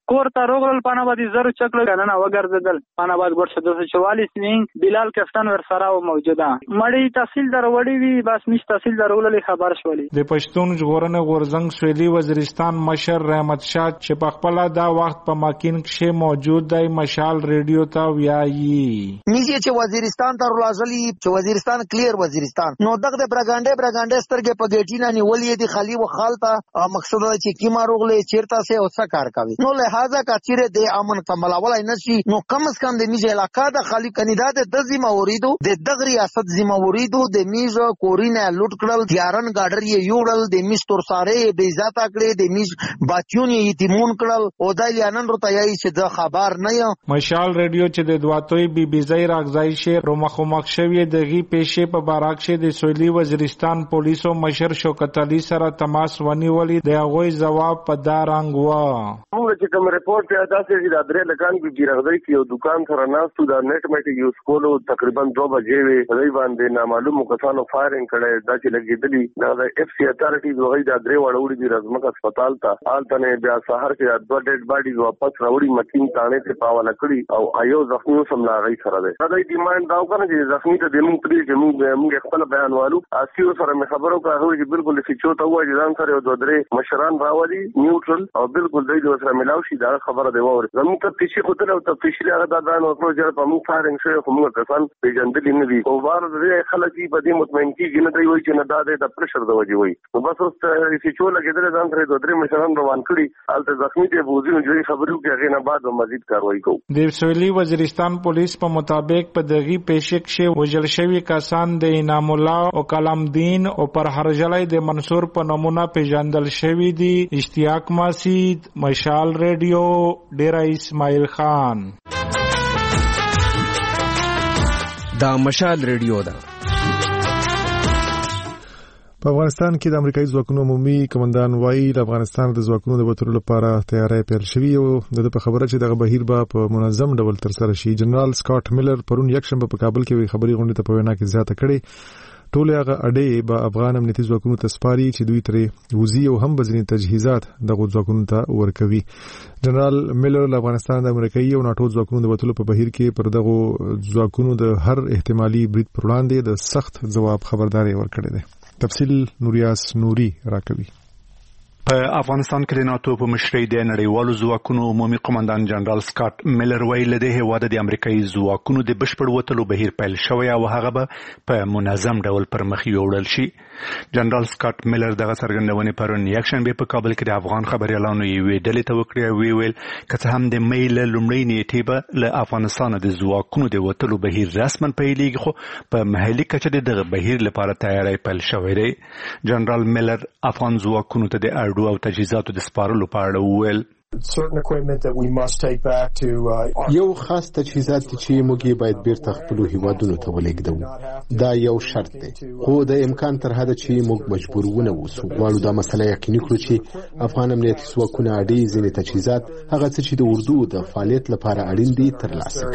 کور ته روغل پانابادي زر چکل کنه وګرځدل پاناباد ګور شدو چوالیس نین بلال کفتن ور سره موجوده مړی تحصیلدار وړي وی بس مش تحصیلدار ولې خبر شولې د پښتون ژغورنې غورزنګ سویلي وزیرستان مشر رحمت شاه چې په خپل دا وخت په ماکین کې موجود دی مشال ریډیو ته ویایي میږي چې وزیرستان ته راځلی چې وزیرستان کلیر وزیرستان نو دغه د برګانډې برګانډې سترګې په ګټینا نیولې دي خالی و خالته مقصد دا چې کی ماروغلې چیرته سه اوسه کار کوي نو لہذا کا چیرې د امن کملولای نشي نو کم از کم د میږي علاقہ د خالی کاندیدات د ذمہ وریدو د دغه ریاست ذمہ وریدو د میږي کورینه لوټ کړل دیارن ګاډر یې یوړل د میستور ساره به عزت کړې د میږي بچون یې یتیمون کړل او د لیانن رو تیای چې د خبر نه یم مشال ریډیو چې د دواتوي بي بي زای راغځای شي رومخ مخ شوی دغه پېښې په باراک شه د سویلي وزیرستان پولیسو مشر شوکت علي سره تماس ونیولې د هغه جواب په دارنګ و موږ چې کوم رپورت یا داسې چې د درې لکان کې راغلی چې یو دکان سره ناستو د نت میټ یو سکولو تقریبا دوه بجې وي په دې باندې نامعلوم کسانو فایرینګ کړي دا چې لګیدلی د اف سی اتارټیز وغوي د درې وړوړي د رزمک هسپتال ته حالت نه بیا سحر کې د دوه ډیډ باډي واپس راوړي مکین تانه ته پاواله کړی او ایو زخمی سم لاغی سره ده دا د ډیماند دا وکړي چې زخمی ته د موږ پری چې موږ موږ خپل بیان والو اسیو سره مې خبرو کړو چې بالکل فیچو ته وایي ځان سره یو دوه درې مشران راوړي نیوټرل او بالکل د دې سره ملاو شي دا خبره دی وره زموږ ته تفصیل کوته او تفصیل هغه دا دا نو پروژه په موږ فارنګ شوی خو موږ کسان پیژندل نه دي او بار دې خلک په دې مطمئن کیږي نه دی وایي چې نه دا د پرشر د وجې وایي نو بس اوس فیچو لګیدل ځان سره دوه درې مشران روان کړي حالت زخمی ته بوزي نو خبرو کې هغه نه بعد مزید کاروایی کوو د سویلي وزیرستان پولیس په مطابق په دغه پېښه کې وژل شوی کسان د انعام الله او کلام دین او پر هرجلای د منصور په نمونه پیژندل شوی دی اشتیاق مسید مشال ریډیو ډیرا اسماعیل خان دا مشال ریډیو دا په افغانستان کې د امریکایي ځواکونو عمومي کمانډان وایي د افغانستان د ځواکونو د وټرو لپاره تیاری پیل شوی او د په خبره چې دغه بهیر به په منظم ډول تر سره شي جنرال سکاٹ میلر پرون یکشنبه په کابل کې خبري غونډه ته په وینا کې زیاته کړې ټول هغه اډې به افغان امنیتي ځواکونو ته سپاري چې دوی ترې وزي او هم بزنی تجهیزات دغه ځواکونو ته ورکوي جنرال میلر له افغانستان د امریکایي او ناتو ځواکونو د وټلو په بهیر کې پر دغه ځواکونو د هر احتمالي برید پر وړاندې د سخت جواب خبرداري ورکړې ده تفصیل نوریاس نوري راکوي په افغانستان کې د ناتو په مشرۍ د نړیوالو ځواکونو عمومي قومندان جنرال سکاٹ میلر ویل د هیواد د امریکایي ځواکونو د بشپړ وټلو بهیر پیل شوی او هغه به په منظم ډول پر مخ یوړل شي جنرال سکاٹ میلر دغه څرګندونې پرون یکشنبه په کابل کې د افغان خبريالانو یې ډلې ته وکړې وی ویل که هم د میل لومړی نیټه به له افغانستان د ځواکونو د وټلو بهیر رسمن پیلېږي خو په محلي کچه دغه بهیر لپاره تیاری پیل شوی دی جنرال میلر افغان ځواکونو ته د او تجهیزاتو د سپارلو په اړه وویل certain equipment that we must take back to uh, یو خاص تجهیزات چې موږ باید بیرته خپل هیوادونو ته ولېږدو دا یو شرط دی خو د امکان تر حد چې موږ مجبور ونه اوسو غواړو دا مسله یقیني کړو چې افغان امنیتي ځواکونه اړې ځینې تجهیزات هغه څه چې د اردو د فعالیت لپاره اړین دي ترلاسه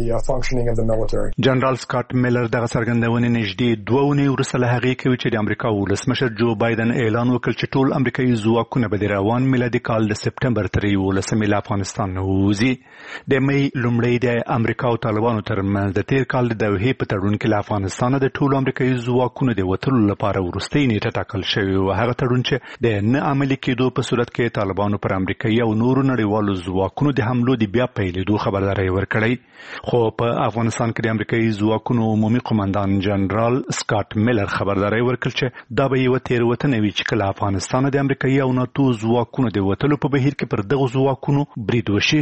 کړي جنرال سکاٹ میلر دغه څرګندونې نږدې دوه اونۍ وروسته له هغې کوي چې د امریکا ولسمشر جو بایدن اعلان وکړ چې ټول امریکایي ځواکونه به د روان میلادي کال د سپټمبر تر یولسمې له افغانستان نه ووځي د مې لومړی د امریکا او طالبانو ترمنځ د تیر کال د دوحې په تړون کې له افغانستان د ټولو امریکایي ځواکونو د وتلو لپاره وروستۍ نیټه ټاکل شوې و هغه تړون چې د نه عملي کېدو په صورت کې طالبانو پر امریکایي او نورو نړیوالو ځواکونو د حملو د بیا پیلېدو خبرداری ورکړی خو په افغانستان کې د امریکایي ځواکونو عمومي قومندان جنرال سکاٹ میلر خبرداری ورکړ چې دا به یو تېروتنه وي چې کله افغانستان د امریکایي او ناتو ځواکونو د وتلو په بهیر کې پر دغه ځواکونو برید وشي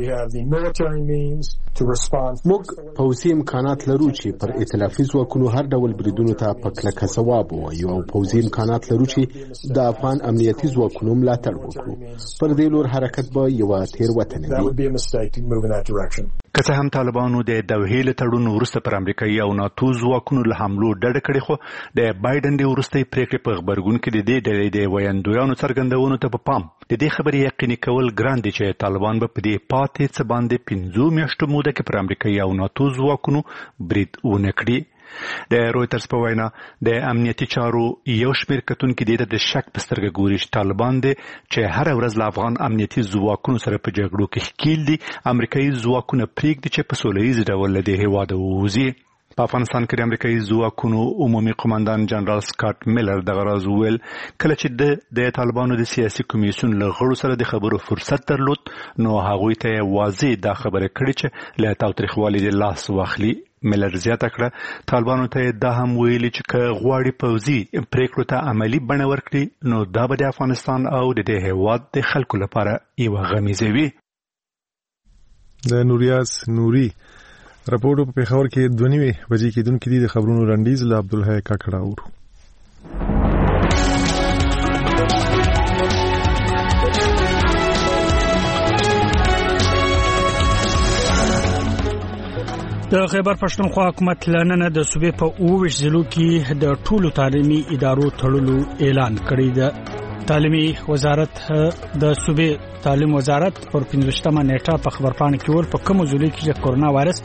موږ پوځي امکانات لرو چې پر ائتلافي ځواکونو هر ډول بریدونو ته په کلکه ځواب ووایو او پوځي امکانات لرو چې د افغان امنیتي ځواکونو ملاتړ وکړو پر دې لور حرکت به یوه تېروتنه وي که څه هم طالبانو د دوحې له تړون وروسته پر امریکایي او ناتو ځواکونو له حملو ډډه کړې خو د بایدن د وروستۍ پریکړې په غبرګون کې د دې ډلې د ویاندویانو څرګندونو ته په پام د دې خبرې یقیني کول ګران دي چې طالبان به په دې پاتې څه باندې پنځو میاشتو موده کې پر امریکایي او ناتو ځواکونو برید ونه کړي د رويټرز په وینا د امنیتي چارو یو شمېر کتونکي د شک په سترګه ګوري چې طالبان دي چې هر ورځ له افغان امنیتي ځواکونو سره په جګړو کې ښکیل دي امریکایي ځواکونه پرېږدي چې په سوله ییز ډول له دې هېواده ووځي. په افغانستان کې د امریکایي ځواکونو عمومي قومندان جنرال سکاټ میلر دغه راز وویل کله چې د طالبانو د سیاسي کمیسیون له غړو سره د خبرو فرصت درلود نو هغوی ته یې واضح دا خبره کړې چې له تاوتریخوالي د لاس واخلي. میلر زیاته کړه طالبانو ته دا هم ویلي چې که غواړي پوځي پریکړو ته عملی بڼه ورکړي نو دا به د افغانستان او د دې هېواد د خلکو لپاره یوه غمیزه وي. د نوریاز نوري راپورټ په پیښور کې دوه نیمې بجې کېدونکې دي. د خبرونو لنډیز له عبدالحی کاکړه اورو. د خیبر پښتونخوا حکومت لننه د صوبې په اووه ضلعو کې د ټولو تعلیمي ادارو تړلو اعلان کړی دی. تعلیمي وزارت د صوبې تعلیم وزارت پر پنځوستمه نیټه په خبرپاڼه کې ور په کوم ضلع کې د کورونا وایرس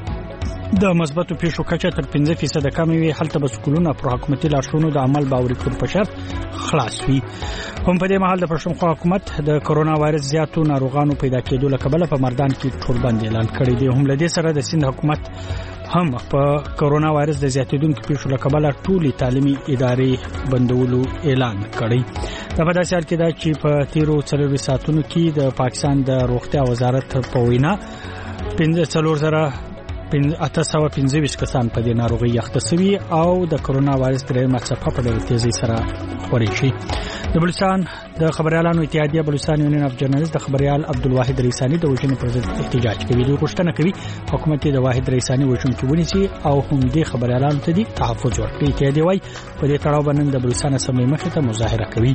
د مثبتو پیښو کچه تر پنځه فیصد کم وي هلته به سکولونه پر حکومتي لارښوونو د عمل باوري کول په شرط خلاص وي. هم په دې مهال د پښتونخوا حکومت د کورونا وایرس زیاتو ناروغانو پیدا کېدو له کبله په مردان کې ټولبند اعلان کړی دی. هم له دې سره د سند حکومت هم په کورونا وایرس د زیاتېدونکو پیښو له کبله ټولې تعلیمي ادارې بندولو اعلان کړی. دا په داسې حال کې ده چې په تیرو څلورو ساعتونو کې د پاکستان د روغتیا وزارت په وینا پنځه څلور زره اته سوه پنځه ویشت کسان په دې ناروغۍ اخته شوي او د کورونا وایرس درېیمه څپه په ډېرې تیزۍ سره خپرې شي. د بلوچستان د خبریالانو اتحادیه بلوچستان یونین اف جرنالست د خبریال عبدالواحد ریسانی د وژنې پر ضد احتجاج کوي. دوی غوښتنه کوي حکومت د واحد ریسانی وژونکي ونیسي او همدې خبریالانو ته د تحفظ ورکړي. اتحادیه وايي په دې تړاو به نن د بلوچستان اسمبلۍ مخې ته مظاهره کوي.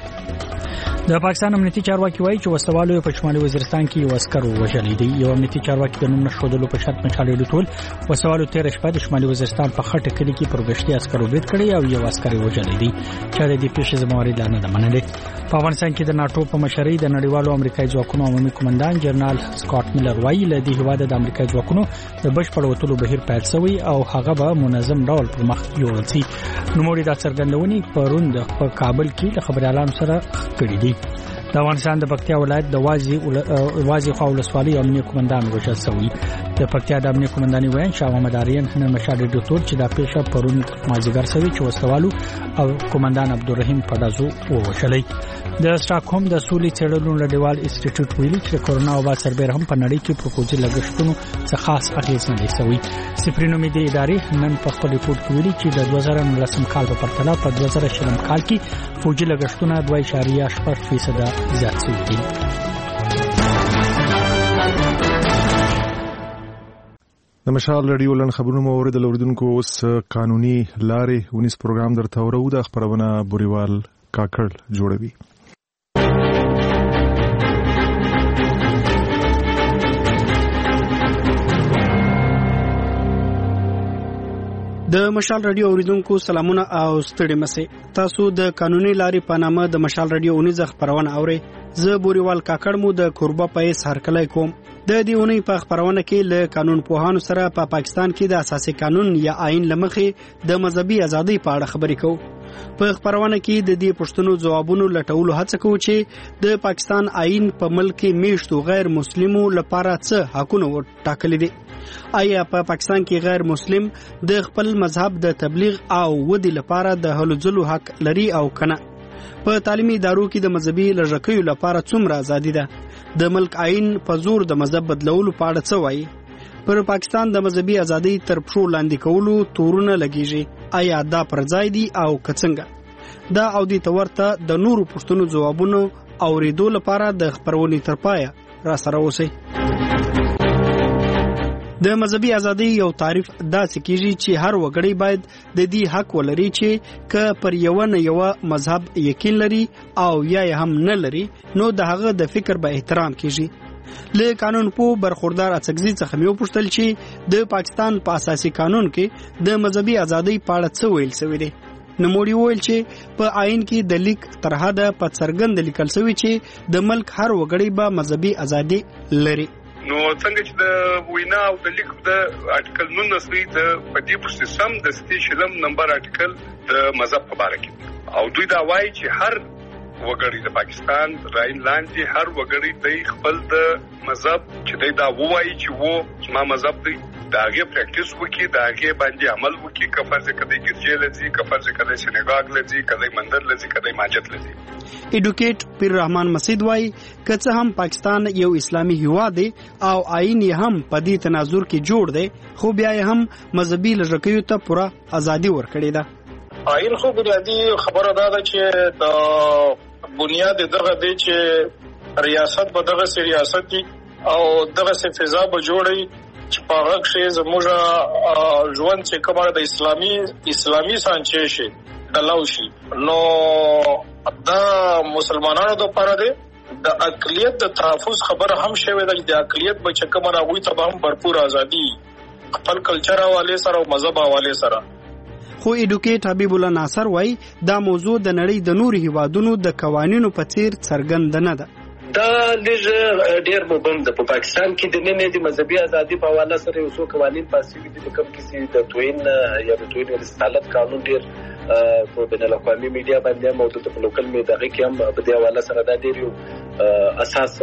د پاکستان امنیتي چارواکي وایي چې وسوالو په شمالي وزیرستان کې یو عسکر وژلی دی. یو امنیتي چارواکي د نوم نښودلو په شرط مشال لټول وسوالو تیر شپه د شمالي وزیرستان په خټه کلی کې پروګشتي عسکر وبید کړی او یو عسکر وژلی دی چې د دې پیښې ذمہواري لا نه منلې. په افغانستان کې د ناتو په مشرۍ د نړیوالو امریکایي ځواکونو عمومي قومندان جنرال سکاټ میلر وایي له دې هیواده د امریکایي ځواکونو د بشپړ وټولو بهیر پیل شوی او هغه به منظم ډول پر مخ یوړل شي. نوموړي دا څرګندونې پرون په کابل کې د خبريالانو سره کړې دي. د افغانستان د پکتیا ولایت د وازی وازی خو ولسوالۍ امنیتي قومندان وژل شوی. د پکتیا د امنیتي قومنداني ویان شاه محمد آریان نن مشال ډیټور چې دا پیښه پرون مازیګر شوی چې وسوالو او قومندان عبدالرحیم پډازو ووشلې. د سټاکهوم د سولې څېړنو نړیوال انسټیټیوټ ویلي چې کورونا وبا سربېره هم په نړۍ کې پروپوزل لګښتونو څخه خاص اغېز نه لري. سفرینو مې د ادارې نن په خپل ریپورت کې ویلي چې د دوه زره نولسم کال په پرتله په دوه زره شلم کال کې فوجي لګښتونه دوه اعشاریه شپږ فیصده زیات شوي دي. د مشال رادیو لن خبرونه مو اوریدل اوریدونکو. اوس قانوني لارې ونیس پروګرام درته ورو د خبرونه بوريوال کاکړ جوړوي. د مشال رادیو اوریدونکو سلامونه او ستړي مسي. تاسو د قانوني لارې په نامه د مشال رادیو اونیزه خبرونه اورئ. زه بوريوال کاکړ مو د کوربه پېس هرکلای کوم. د دې اونۍ په خبرونه کې له قانون پوهانو سره په پا پاکستان کې د اساسي قانون یا آئین لمخې د مذهبي ازادۍ په اړه خبرې کوو. په خبرونه کې د دې پښتنو جوابونو لټولو هڅه کوو چې د پاکستان آئین په ملک کې میشتو غیر مسلمو لپاره څه حقونه ټاکلي دي. آیا په پا پاکستان کې غیر مسلم د خپل مذهب د تبلیغ او ودی لپاره د هلو ځلو حق لري او کنه؟ په تعلیمي ادارو کې د مذهبي لږکیو لپاره څومره ازادي ده؟ د ملک آئین په زور د مذهب بدلولو په اړه څه وایي؟ پر پاکستان د مذهبي ازادۍ تر پښو لاندې کولو تورونه لګیږي. آیا دا پر ځای دي او کڅنګه؟ دا او دې تورته د نورو پښتنو جوابونو اوریدو لپاره د خبرونې تر پایه را سره اوسئ. د مذهبي ازادۍ یو تعریف داسې کیږي چې هر وګړی باید د دې حق ولري چې که پر یو نه یو مذهب یقین لري او یا هم نه لري نو د هغه د فکر به احترام کیږي. له قانون په برخوردار اڅکزي څخه مې وپوښتل چې د پاکستان په اساسي قانون کې د مذهبي ازادۍ په اړه څه ویل شوی دی. نوموړي وویل چې په آئین کې د لیک تر حده په څرګند لیکل شوی چې د ملک هر وګړی به مذهبي ازادي لري. نو څنګه چې د وینا او د لیک د آرټیکل نولس د پدې پر سیستم د ستیشلم نمبر آرټیکل د مذهب په اړه کې او دوی دا وایي چې هر وګړي د پاکستان راین لاندې هر وګړي د خپل د مذهب چې دا وایي چې وو ما مذهب دی دا هغه پریکټیس وکي دا هغه باندې عمل وکي که فرض کړي ګرځي لذي که فرض کړي سینګاګ لذي کله مندر لذي کله ماجت لذي ایډوکیټ پیر رحمان مسعود وایي کڅ هم پاکستان یو اسلامي هیواد دی او آئین هم په دې تناظر کې جوړ دی خو بیا هم مذهبي لږکیو ته پوره ازادي ورکړې ده آئین خو بنیادی خبره ده چې د بنیاد دغه دی چې ریاست به دغه سي ریاست او دغه سي فضا به جوړي چې په هغه کې زموږ ژوند چې کومه د اسلامي اسلامي سانچې شي دلاو شي نو دا مسلمانانو لپاره دی د اقلیت د تحفظ خبره هم شوې ده چې د اقلیت به چې کومه راغوي ته هم भरपूर ازادي خپل کلچر حواله سره او مذهب حواله سره خو ایډوکیټ حبیب الله ناصر وایي دا موضوع د نړۍ د نورو هیوادونو د قوانینو په څیر څرګند نه ده دا لږ ډیر مبهم ده په پاکستان کې د نن د مذهبي ازادي په حواله سره یو څو قوانين پاسې دي د کوم کسی د توین یا د توین رسالت قانون ډیر په بین الاقوامي میډیا باندې موجود په لوکل میډیا کې هم په دې حواله سره دا ډیر یو اساس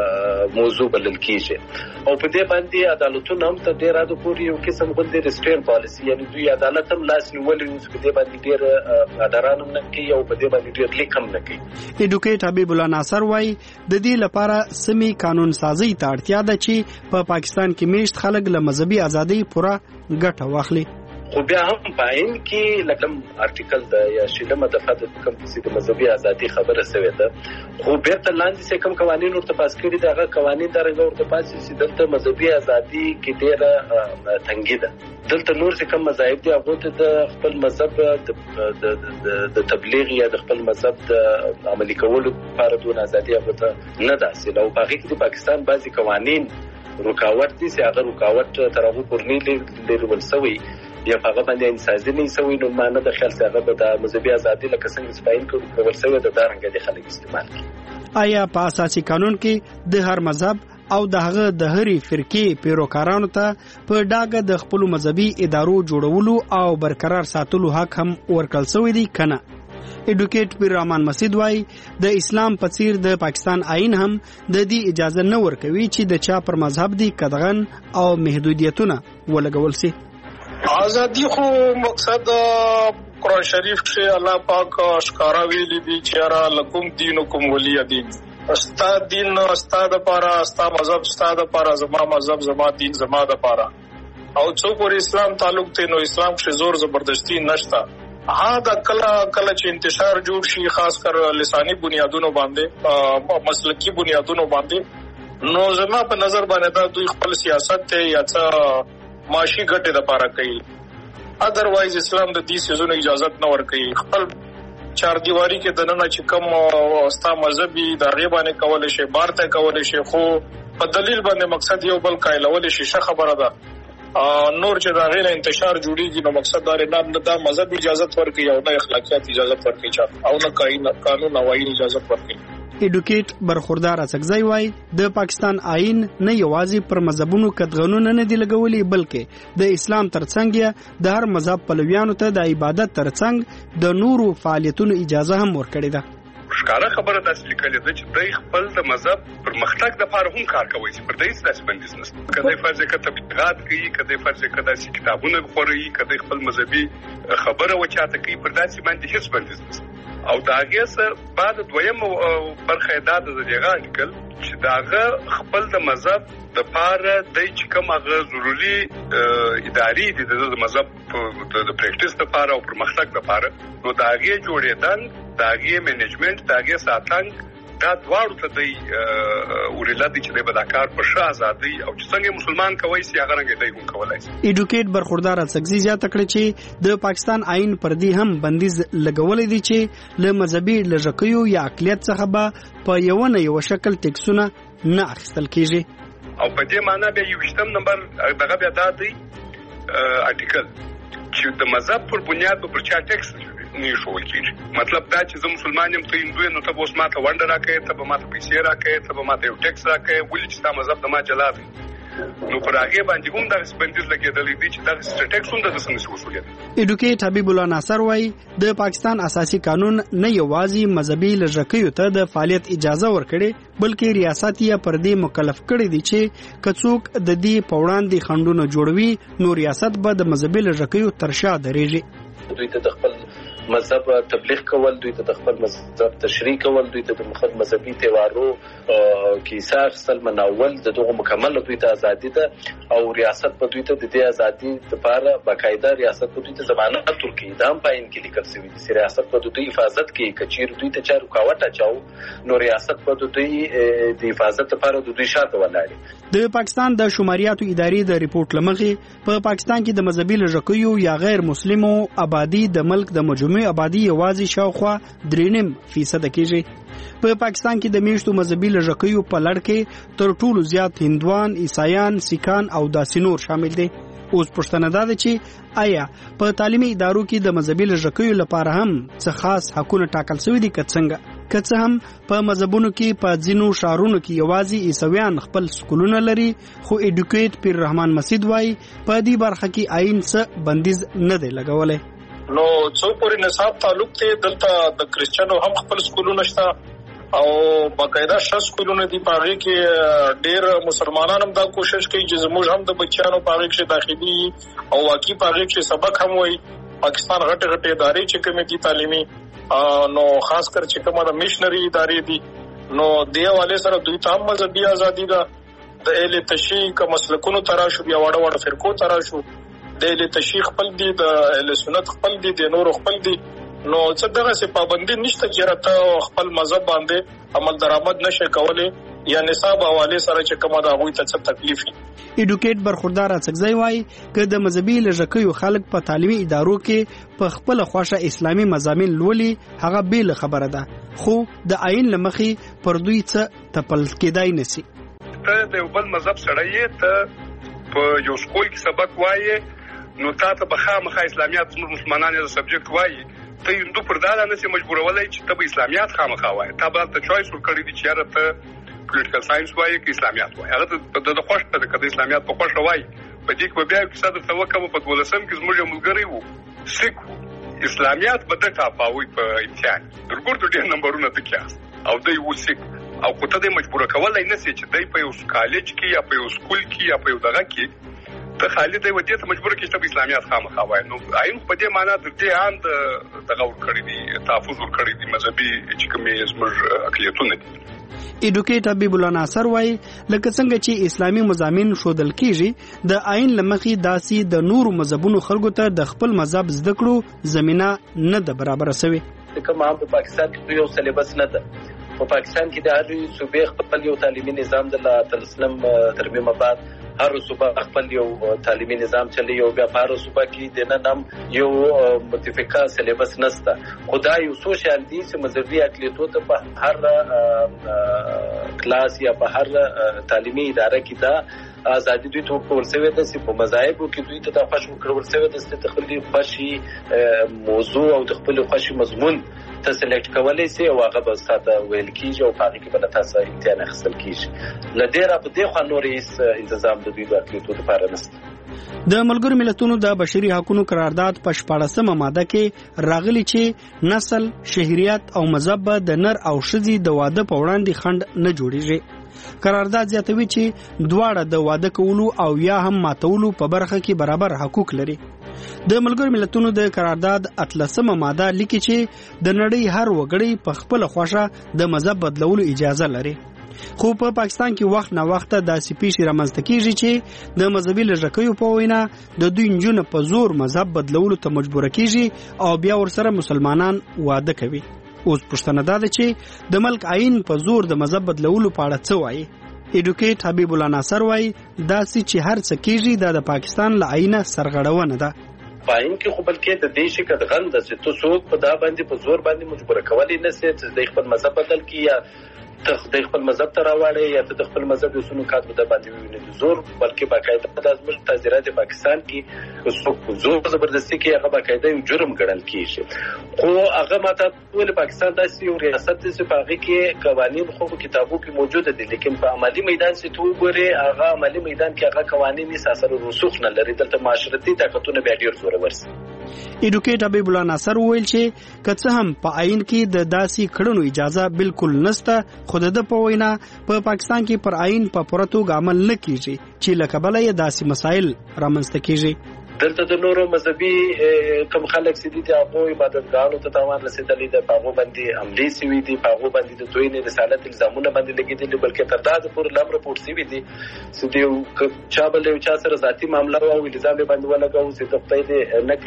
موضوع بلل کیږي او په دې باندې عدالتونه هم ته ډیر د پوری یو قسم غوندې ریسټرین پالیسی یعنی دوی عدالت هم لاس نیولې اوس په دې باندې ډیر اداران هم نه کوي او په دې باندې ډیر لیک هم نه کوي ایډوکیټ حبیب الله ناصر وایي د دې لپاره سمي قانون سازي ته اړتیا ده چې په پاکستان کې میشت خلک له مذهبي ازادي پوره ګټه واخلي خو بیا هم پاین کې لکم آرټیکل د یا شلمه دفعه د کوم کسی د مذهبي ازادي خبره شوې ده خو بیرته لاندې څه کوم قوانين ورته پاس کړي دغه قوانين درنګ ورته پاسې چې دلته مذهبي ازادي کې ډېره تنګي ده دلته نور څه کوم مذاهب دي هغه ته د خپل مذهب د د تبلیغ یا د خپل مذهب د عملي کولو لپاره دون ازادي هغه ته نه ده سي نو په هغه کې د پاکستان بعضي قوانين رکاوټ دي چې هغه رکاوټ تر هغه پورني لیدل شوی یا هغه باندې انسازي نه سوي نو معنی د خیال څخه د مذهبي ازادي لکه څنګه سپاین کول سوی د دارنګ د خلک استعمال کوي آیا په اساسي قانون کې د هر مذهب او دغه د هرې فرقې پیروکارانو ته په ډاګه د خپل مذهبي ادارو جوړولو او برقرار ساتلو حق هم ورکړل شوی دی کنه ایډوکیټ پیر رحمان مسعود وایي د اسلام په څیر د پاکستان آئین هم د دې اجازه نه ورکوي چې د چا پر مذهب دی قدغن او محدودیتونه ولګول شي ازادي خو مقصد قرآن شریف کې الله پاک اشکارا ویلي دي چې را لکم دینکم ولی دین استاد دین استاد لپاره استاد مذهب استاد لپاره زما مذهب زما دین زما لپاره او څو پر اسلام تعلق ته نو اسلام کې زور زبردستی نشتا ها دا کله کله چې انتشار جوړ شي خاص کر لسانی بنیادونو باندې مسلکی بنیادونو باندې نو زما په نظر باندې دا دوی خپل سیاست ته یا څه معاشي ګټه لپاره کوي اذروایز اسلام د دې سيزونو اجازه نه ورکوي خپل چار دیواری کې د نن چې کوم اوستا مذهبي د غیبانه کول شي بارته کول شي خو په دلیل باندې مقصد یو بل کایلول شي ش خبره ده نور چې دا غیر انتشار جوړیږي نو مقصد دا نه د مذهب اجازه ورکوي او د اخلاقیات اجازه ورکوي او نه قانون او آئین اجازه ورکوي ایډوکیټ برخوردار اڅکزی وایي د پاکستان آئین نه یوازې پر مذهبونو قدغنونه نه دی لګولي بلکې د اسلام ترڅنګ د هر مذهب پلویانو ته د عبادت ترڅنګ د نورو فعالیتونو اجازه هم ورکړې ده ښکارا خبره داسې لیکلې ده چې دوی خپل د مذهب پر مختګ لپاره هم کار کوي چې پر دې څه بندیز نشته کله فرض کړه تبلیغات کوي کله فرض کړه داسې کتابونه خوري کله خپل مذهبي خبره وچاته کوي پر داسې باندې هیڅ بندیز نشته او داګه سره بعد دویم برخه اعداد د دغه ارتکل چې داغه خپل د مذهب د پاره د چې کوم هغه ضروري اداري د مذهب د پریکټیس لپاره او پرمختګ لپاره نو داګه جوړېدل داګه منیجمنت داګه ساتنګ دا دواړو ته دی ورلادي چې د بدکار په شاه ازادي او چې څنګه مسلمان کوي سي هغه رنګ دی هم کولای شي ایډوکیټ برخوردار اڅکزی زیاته کړی چې د پاکستان آئین پر دې هم بندیز لګولې دي چې له مذهبي لږکیو یا اقلیت څخه به په یو نه یو شکل ټیکسونه نه اخیستل کیږي او په دې معنی به یو وشتم نمبر دغه بیا دا دی آرټیکل چې د مذهب پر بنیاد په چا ټیکس نه شول کیږي. مطلب دا چې زه مسلمان یم ته هندو نو ته اوس ماته ونډه راکې ته به ماته پیسې راکې ته به ماته یو ټیکس راکې ولې چې تا مذهب د ما جلا دی نو پر هغه باندې هم د سپندیز لګیدلې دي چې د سټیټکس هم د سنس وصول دي. ایډوکیټ حبیب الله ناصر وايي د پاکستان اساسي قانون نه یوازې مذهبي لږکیو ته د فعالیت اجازه ورکړي بلکې ریاست یې پر دې مکلف کړی دی چې کڅوک د دې په وړاندې خندونه جوړوي نو ریاست به د مذهبي لږکیو تر شا درېږي. دوی ته د خپل مذهب تبلیغ کول دوی ته د خپل مذهب تشریح کول دوی ته د خپل مذهبي تیوارو کیسه اخیستل مناول دغه مکمل دوی ته ازادي ده او ریاست په دوی ته د دې ازادي لپاره باقاعده ریاست په دوی ته ضمانت ورکړي دا هم په ان کې لیکل شوی دی چې ریاست په دوی حفاظت کوي کچیر دوی ته چا رکاوټ اچاو نو ریاست په دوی د حفاظت لپاره د دوی شاته ولاړ. د پاکستان د شماریاتو ادارې د ریپورت لمخې په پاکستان کې د مذهبي لږکیو یا غیر مسلمو آبادی د ملک د مجموعي آبادی یوازې شاوخوا درې نیم فیصد کېږي. په پاکستان کې د میشتو مذهبي لږکیو په لړ کې تر ټولو زیات هندوان، عیسایان، سیکان او داسې نور شامل دي. اوس پوښتنه ده چې آیا په تعلیمي ادارو کې د مذهبي لږکیو لپاره هم څه خاص حقونه ټاکل شوي دي که څنګه؟ که څه هم په مذهبونو کې په ځینو ښارونو کې یوازې عیسویان خپل سکولونه لري خو ایډوکیټ پیر رحمان مسید وايي په دې برخه کې آئین څه بندیز نه دی لګولی. نو څو پورې نصاب تعلق ته دلته د کریسچنو هم خپل سکولونه شته او باقاعده شش سکولونه دي پاره کې ډېر مسلمانان هم دا کوشش کوي چې زموږ هم د بچیانو پاره کې داخلي او واقعي پاره کې سبق هم وي. پاکستان غټه غټه ادارې چې کومې دي تعلیمي نو خاص کر چې کومه د میشنري ادارې دي نو دی والے سره دوی ته هم مذهبي ازادي ده د اهل تشیع کا مسلکونو تراشو بیا وړ وړ فرقو تراشو د اهل تشیع خپل دي د اهل سنت خپل دي د نور خپل دي نو څه دغه څه پابندي نشته چې راته خپل مذهب باندې عمل درآمد نشي کولای یا نصاب حواله سره چې کومه دا غوي ته څه تکلیف وي. ایډوکیټ برخوردار اڅکزی وايي چې د مذهبي لږکیو خلک په تعلیمي ادارو کې په خپل خوښه اسلامي مضامین لولي هغه بیل خبره ده خو د آئین لمخې پر دوی څه تپل کېدای نشي. ته د یو بل مذهب سره یې ته په یو سکول کې سبق وایي نو تاسو به خامخا اسلامیات زموږ مسلمانانو د سبجیکټ وایي ته هندو پر دا نه سي مجبورولای چې ته به اسلامیات خامخا وایي تا به ته چويس ورکړی دي چې یاره ته پولیټیکل ساينس وایي کې اسلامیات وایي هغه د خوښ ته د اسلامیات په خوښ وایي په دې کې بیا چې صدر توکم په ولسم کې زموږ ملګری وو سیک اسلامیات به ته پاوي په امتحان درګور ډېر نمبرونه ته کیاس او دوی و سیک او کوته د مجبور کولای نه سي چې دوی په یو کالج کې یا په یو سکول کې یا په یو دغه کې ته خالد دی ودی ته مجبور کیسته په اسلامیات خامخا وای نو آئین په دې معنی د دې ان د دغه ور کړی دي تحفظ ور کړی دي مذهبي چې کومې زموږ اقلیتونه دي. ایډوکیټ حبیب الله ناصر وايي لکه څنګه چې اسلامي مضامین شودل کیږي د آئین لمخې داسي د نورو مذهبونو خلکو ته د خپل مذهب زده کړو زمينه نه د برابر شوی. کومه په پاکستان کې یو سلیبس نه ده په پاکستان کې د هر صوبې خپل یو تعلیمي نظام د تلسلم ترمیم بعد هر صوبه خپل یو تعلیمي نظام چلی یو بیا په هر صوبه کې د نن یو متفقه سلیبس نشته خدای یو سوشل دي چې مذهبي اقلیتو ته په هر کلاس یا په هر تعلیمي اداره کې دا ازادي دوی ته ورسوي د سي په مذاهبو کې دوی ته د خوښ ورسوي د استخلي خوشي موضوع او د خپل خوشي مضمون ته سلیکټ کولای شي او هغه به ستاسو ویل کیږي او هغه کې به تاسو امتحان اخیستل کیږي لدیره په دې خو نورې تنظیم د دوی ورکړو لپاره نشته. د ملګرو ملتونو د بشري حقوقو قرارداد په شپاړسمه ماده کې راغلي چې نسل، شهریت او مذهب د نر او ښځې د واده په وړاندې خنډ نه جوړیږي. قرارداد زیاتوي چې دواړه د واده کولو او یا هم ماتولو په برخه کې برابر حقوق لري. د ملګرو ملتونو د قرارداد اتلسمه ماده لیکي چې د نړۍ هر وګړی په خپل خوښه د مذهب بدلولو اجازه لري. خو په پاکستان کې وخت نه وخت داسې پیښې رامنځته کیږي چې د مذهبي لږکیو په وینا د دوی نجونې په زور مذهب بدلولو ته مجبور کیږي او بیا ورسره مسلمانان واده کوي. اوس پوښتنه ده چې د ملک آئین په زور د مذهب بدلولو په اړه څه وایي. ایډوکیټ حبیب الله ناصر وايي داسې چې هر څه کیږي د پاکستان له آئینه سرغړونه ده. پاین کې خو بلکې د دې شي کډغند چې تو څوک په دا باندې په زور باندې مجبور کولای نه سي چې د خپل مذهب بدل کی یا ته د خپل مذهب ته راوړې یا ته د خپل مذهب یو څه نکات به باندې ویني زور بلکې باقاعده د ازمل تاجرات پاکستان کې څوک زور زبردستی کې هغه باقاعده یو جرم ګڼل کیږي خو هغه ماته ټول پاکستان داسې یو ریاست چې په هغه کې قوانین خو کتابو کې موجود دي لیکن په عملی میدان څخه تو ګوري هغه عملی میدان کې هغه قوانین یې اثر رسوخ نه لري دلته معاشرتي طاقتونه بیا ډیر زور ورسي ایډوکیټ حبیب الله ناصر ویل چې کڅ هم په عین کې د داسي کړنو اجازه بالکل نشته خو د په وینا په پاکستان کې پر عین په پرتوګ عمل نه کیږي چې لکبل یې داسي مسایل رامنځته کیږي دلته د نورو مذهبي کوم خلک سي دي هغه عبادتګانو ته تاوان رسیدلې ده په هغه باندې عملي سوي دي په هغه باندې د دوی نه رسالت الزامونه باندې لګیدل بلکې تر دا د پور لم رپورټ سوي دي چې دی چا بل یو چا سره ذاتي معاملې او الزام باندې ولګاو چې د خپل دې نه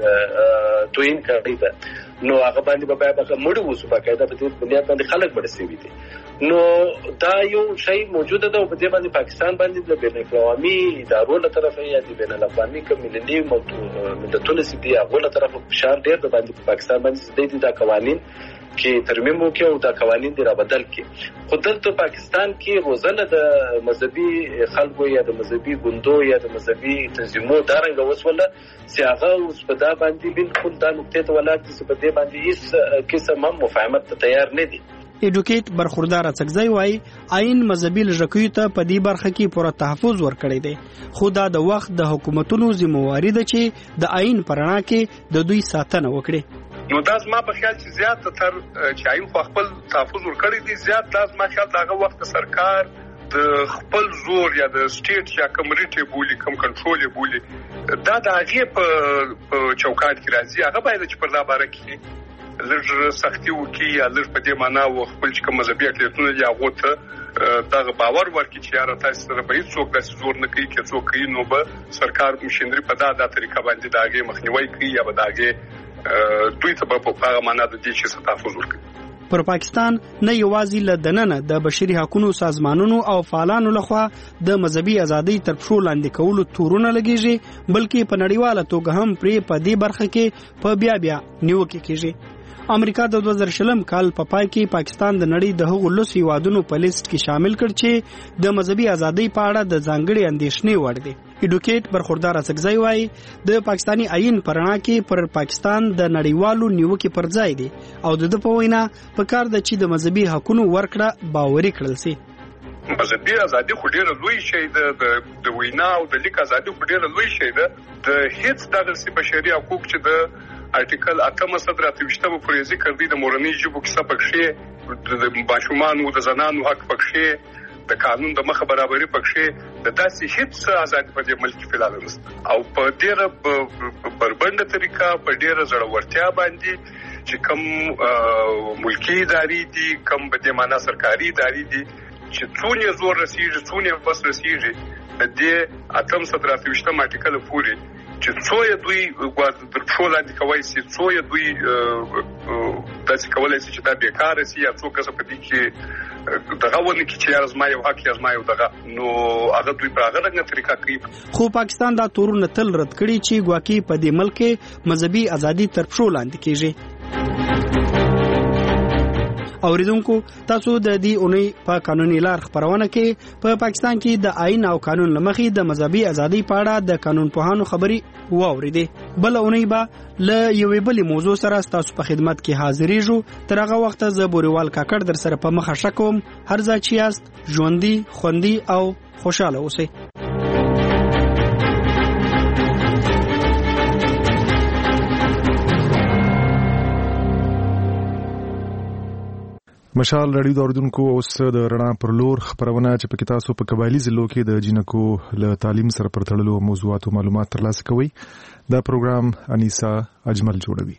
کوي دوین کوي ده نو هغه باندې به به مړ وسو باقاعده په دې بنیاد باندې خلک مړ سوي دي نو دا یو شی موجوده ده په دې باندې پاکستان باندې د بین الاقوامي ادارو له طرفه یا د بین الاقوامي کمیټې ملتونو سي دي هغه له طرفه فشار ډیر د باندې پاکستان باندې د قوانين کې ترمیم وکړي او دا قوانين دی را بدل کړي خو دلته پاکستان کې روزانه د مذهبي خلکو یا د مذهبي ګوندو یا د مذهبي تنظیمونو دارنګ وسوله چې هغه اوس په دا باندې بالکل دا نقطه ته ولاړ دي چې په دې باندې هیڅ قسم هم مفاهمت ته تیار نه دي ایډوکیټ برخوردار څنګه وایي عین مذهبي لژکوي ته په دې برخه کې پوره تحفظ ورکړی دی خو دا د وخت د حکومتونو ذمہواری ده چې د عین پرانا کې د دوی ساتنه وکړي نو دا زما په خیال چې زیات تر چې عین خو خپل تحفظ ورکړی دی زیات دا زما خیال دغه وخت سرکار د خپل زور یا د سټیټ یا کمیټي بولی کم کنټرول بولی دا د هغه په چوکاټ کې راځي هغه باید چې پر دا باره کې لږ سختي وکړي یا لږ په دې معنا و خپل چې کوم مذهبي اقلیتونه یا غوته دغه باور ورکړي چې یاره تاسو سره به هیڅوک داسې زور نه کوي چې څوک کوي نو به سرکار مشندري په دا د طریقه باندې د هغې مخنیوي کوي یا به د هغې دوی ته به په هغه معنا د دې چې تحفظ ورکړي پر پاکستان نه یوازې له دننه د بشري حقوقو سازمانونو او فعالانو لخوا د مذهبي ازادۍ تر پښو لاندې کولو تورونه لګیږي بلکې په نړیواله توګه هم پرې په دې برخه کې په بیا بیا نیوکه کیږي امریکا د دوه زره شلم کال په پای کې پاکستان د نړۍ د هغو لوی هیوادونو په لیست کې شامل کړ چې د مذهبي ازادۍ په اړه د ځانګړي اندېښنې وړ دي ایډوکیټ برخوردار څنګه وایي د پاکستانی عین پرانا کې پر پاکستان د نړیوالو نیوکې پر ځای دي او د په وینا په کار د چې د مذهبي حقوقو ورکړه باوري کړل سي مذهبي ازادي خو ډیره لوی شی ده د وینا او د لیک ازادي خو ډیره لوی شی ده د هیڅ دغه بشري حقوق چې د آرټیکل اتم صدر اتوشتمه پر ذکر دي د مورنۍ ژبو کې پکښې د ماشومانو د زنانو حق پکښې د قانون د مخه برابرۍ پکښې د داسې هیڅ ازادي په دې ملک کې فعال نشته او په ډیره بربنده طریقه په ډیره زړورتیا باندې چې کوم ملکی ادارې دي کوم په دې معنا سرکاري ادارې دي چې څونه زور رسیږي څونه بس رسیږي د دې اتم صدر اتوشتمه آرټیکل پورې چې څوی دوی غواړي د ټول لاندې کوي چې څوی دوی داسې کولای شي چې دا بیکاره شي یا څوک څه پدې کې دغه ونه کې چې ازما یو حق ازما یو دغه نو هغه دوی په هغه رنګه طریقه کوي خو پاکستان دا تورونه تل رد کړي چې ګواکې په دې ملک مذهبي ازادي تر پښو لاندې کیږي اوریدونکو تاسو د دې اونۍ په قانوني لار خبرونه کې په پاکستان کې د آئین او قانون لمخې د مذهبي ازادۍ په اړه د قانون پوهانو خبري واوریدې بل اونۍ به له یوې بلې موضوع سره تاسو په خدمت کې حاضرېږو تر هغه وخت زه بوریوال کاکړ در سره په مخه شکوم هر ځای چې یاست ژوندۍ خوندي او خوشاله اوسئ مشال رادیو اوریدونکو اوس د رڼا پر لور خبرونه چې په تاسو په قبایلی ضلعو کې د جنکو له تعلیم سره پرتړلو موضوعات او معلومات ترلاسه کوي دا پروګرام انیسا اجمل جوړوي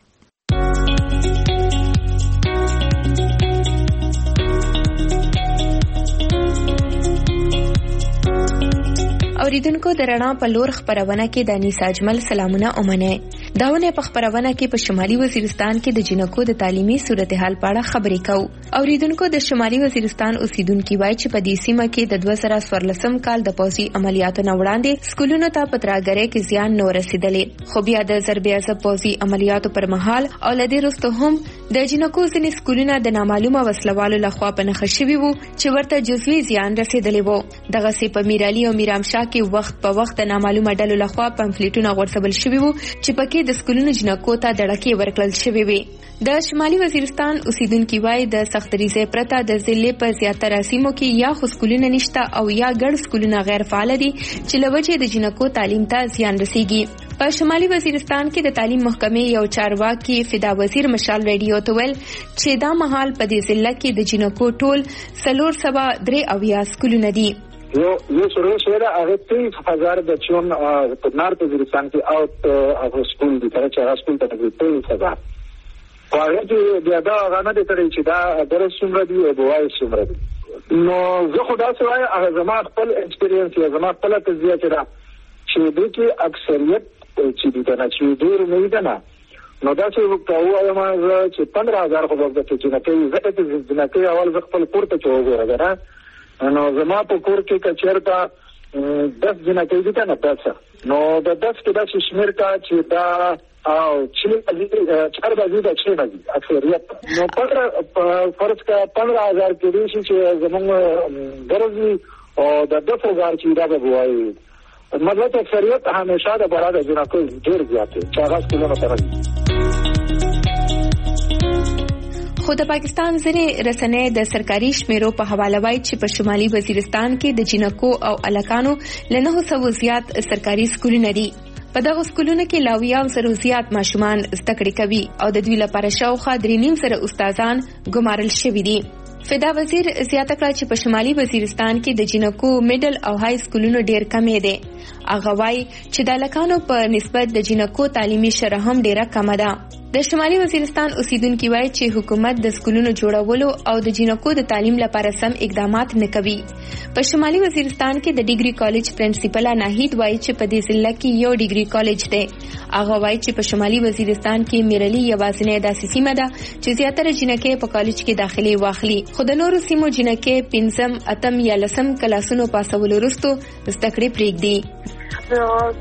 اوریدونکو د رڼا په لور خبرونه کې د انیسا اجمل سلامونه اومنه داونه په خبرونه کې په شمالي وزیرستان کې د جنکو د تعلیمي صورتحال په اړه خبرې کوو اوریدونکو د شمالي وزیرستان اوسیدونکو وایي چې په دې سیمه کې د دوه زره څوارلسم کال د پوځي عملیاتو نه وړاندې سکولونو ته په ترهګرۍ کې زیان نه رسیدلی خو بیا د ضربې عصب پوځي عملیاتو پر مهال او لدې وروسته هم د جنکو ځینې سکولونه د نامعلومه وسلوالو لخوا په نښه شوي وو چې ورته جزوي زیان رسېدلی وو. دغسې په میرعلي او میرامشاه کې وخت په وخت د نامعلومه ډلو لخوا پمفلیټونه غورځول شوي وو چې پکې د سکولونو جنکو ته دړکې ورکړل شوې وې. د شمالي وزیرستان اوسیدونکي وایي د سختدریزۍ پرته د ضلع په زیاتره سیمو کې یا خو سکولونه نشته او یا ګډ سکولونه غیر فعال دي چې له وجې د جنکو تعلیم ته زیان رسیږي. په شمالي وزیرستان کې د تعلیم محکمې یو چارواکي فدا وزیر مشال ریډیو ته ویل چې دا مهال په دې ضلع کې د جنکو ټول څلور سوه درې اویا سکولونه دي. यो ये शुरू से रहा है तेईस हजार बच्चों नॉर्थ वजीरिस्तान के आउट ऑफ स्कूल की तरह चार स्कूल तक तेईस हजार واغه چې بیا دا غانه د ترې چې دا درس څومره دی او بوای څومره دی. نو زه خدا سوای هغه زما خپل ایکسپیرینس یا زما خپل تجربه چې دا چې د کې اکثریت چې د نه چې ډیر نه دی نه نو دا چې په وایم چې پندرہ هزار خو د چې نه کوي زه د نه کوي اول خپل پورته چې وګورم نو زما په کور کې کچېرتا دس جنا کوي دا نه پاتې نو د دس کې دا شمیر کا چې دا او چې چار بازی د چې بازی اکثریت نو پندرہ فرض کا پندرہ هزار کې دي چې زمونږ درځي او د دس هزار چې دا به وایي مطلب اکثریت همیشه د برابر جنکو ډیر زیات چې هغه سکولونه سره دي. خو د پاکستان ځینې رسنۍ د سرکاري شمیرو په حواله وایي چې په شمالي وزیرستان کې د جنکو او الکانو له نهو سوو زیات سرکاري سکولونه دي. په دغه سکولونو کې لا اویا زره زیات ماشومان زده کړې کوي او د دوی لپاره شاوخوا درې نیم زره استادان ګمارل شوي دي. فدا وزیر زیاته کړه چې په شمالي وزیرستان کې د جنکو میډل او های سکولونو ډیر کمې دي. هغه وایي چې د الکانو په نسبت د جنکو تعلیمي شرح هم ډیره کمه ده. د شمالي وزیرستان اوسیدونکي وایي چې حکومت د سکولونو جوړولو او د جنکو د تعلیم لپاره سم اقدامات نه کوي. په شمالي وزیرستان کې د ډیګري کالج پرنسپل ناهید وایي چې په دې ضلع کې یو ډیګري کالج دی. هغه وایي چې په شمالي وزیرستان کې میرعلي یوازینۍ داسې سیمه ده چې زیاتره جنکې په کالج کې داخلي واخلي خو د نورو سیمو جنکې پنځم اتم یا لسم کلاسونو پاسولو وروسته زده کړې پرېږدي. دو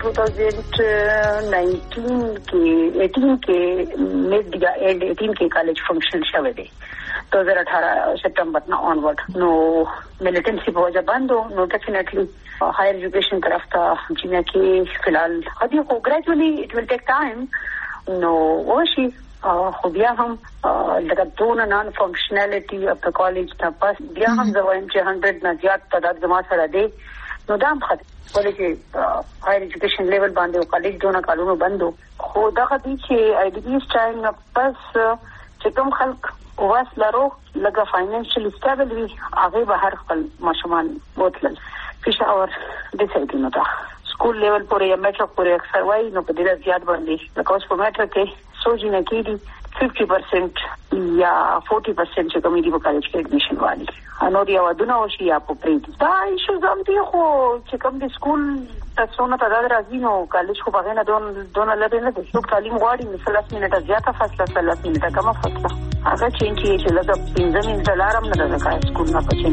हज़ार उन्नीस के अठारह के मिड या एंड अठारह के कॉलेज फंक्शन शवे दे दो हज़ार अठारह सितंबर ना ऑनवर्ड नो मिलिटेंसी बहुत जब बंद हो नो डेफिनेटली हायर एजुकेशन तरफ था जिन्हें कि फिलहाल अभी को gradually it will take time no वशी खुदिया हम लगा दो non functionality of the college था बस दिया हम जवाइन के हंड्रेड न ज्यादा तादाद जमा सरा दे नो दाम खत बोले कि हायर एजुकेशन लेवल बांधे हो कॉलेज दोनों कानूनों बंद हो खुदा का पीछे आईडीबी टाइम बस चिकम खल्क वास लरो लगा फाइनेंशियल स्टेबल भी आगे बाहर कल माशुमान बोतल पिशावर डिसाइड न था स्कूल लेवल पूरे या मेट्रो पूरे अक्सर वाई नो पदिला ज्यादा बंदी लगा उस मेट्रो के सोची न की दी फिफ्टी परसेंट या फोर्टी परसेंट से कमी दी वो कॉलेज के एडमिशन वाली अनोरिया वादुना होशी या पोप्रेट दा इशू जमती हो चिकम दी स्कूल तसोना तादाद राजी नो कॉलेज को बागे ना दोन दोन लगे ना लोग तालीम वाड़ी में सलास मिनट ज्यादा फासला सलास मिनट कम फासला अगर चेंज किए चला तब पिंजम इंतजारम न लगा स्कूल ना पर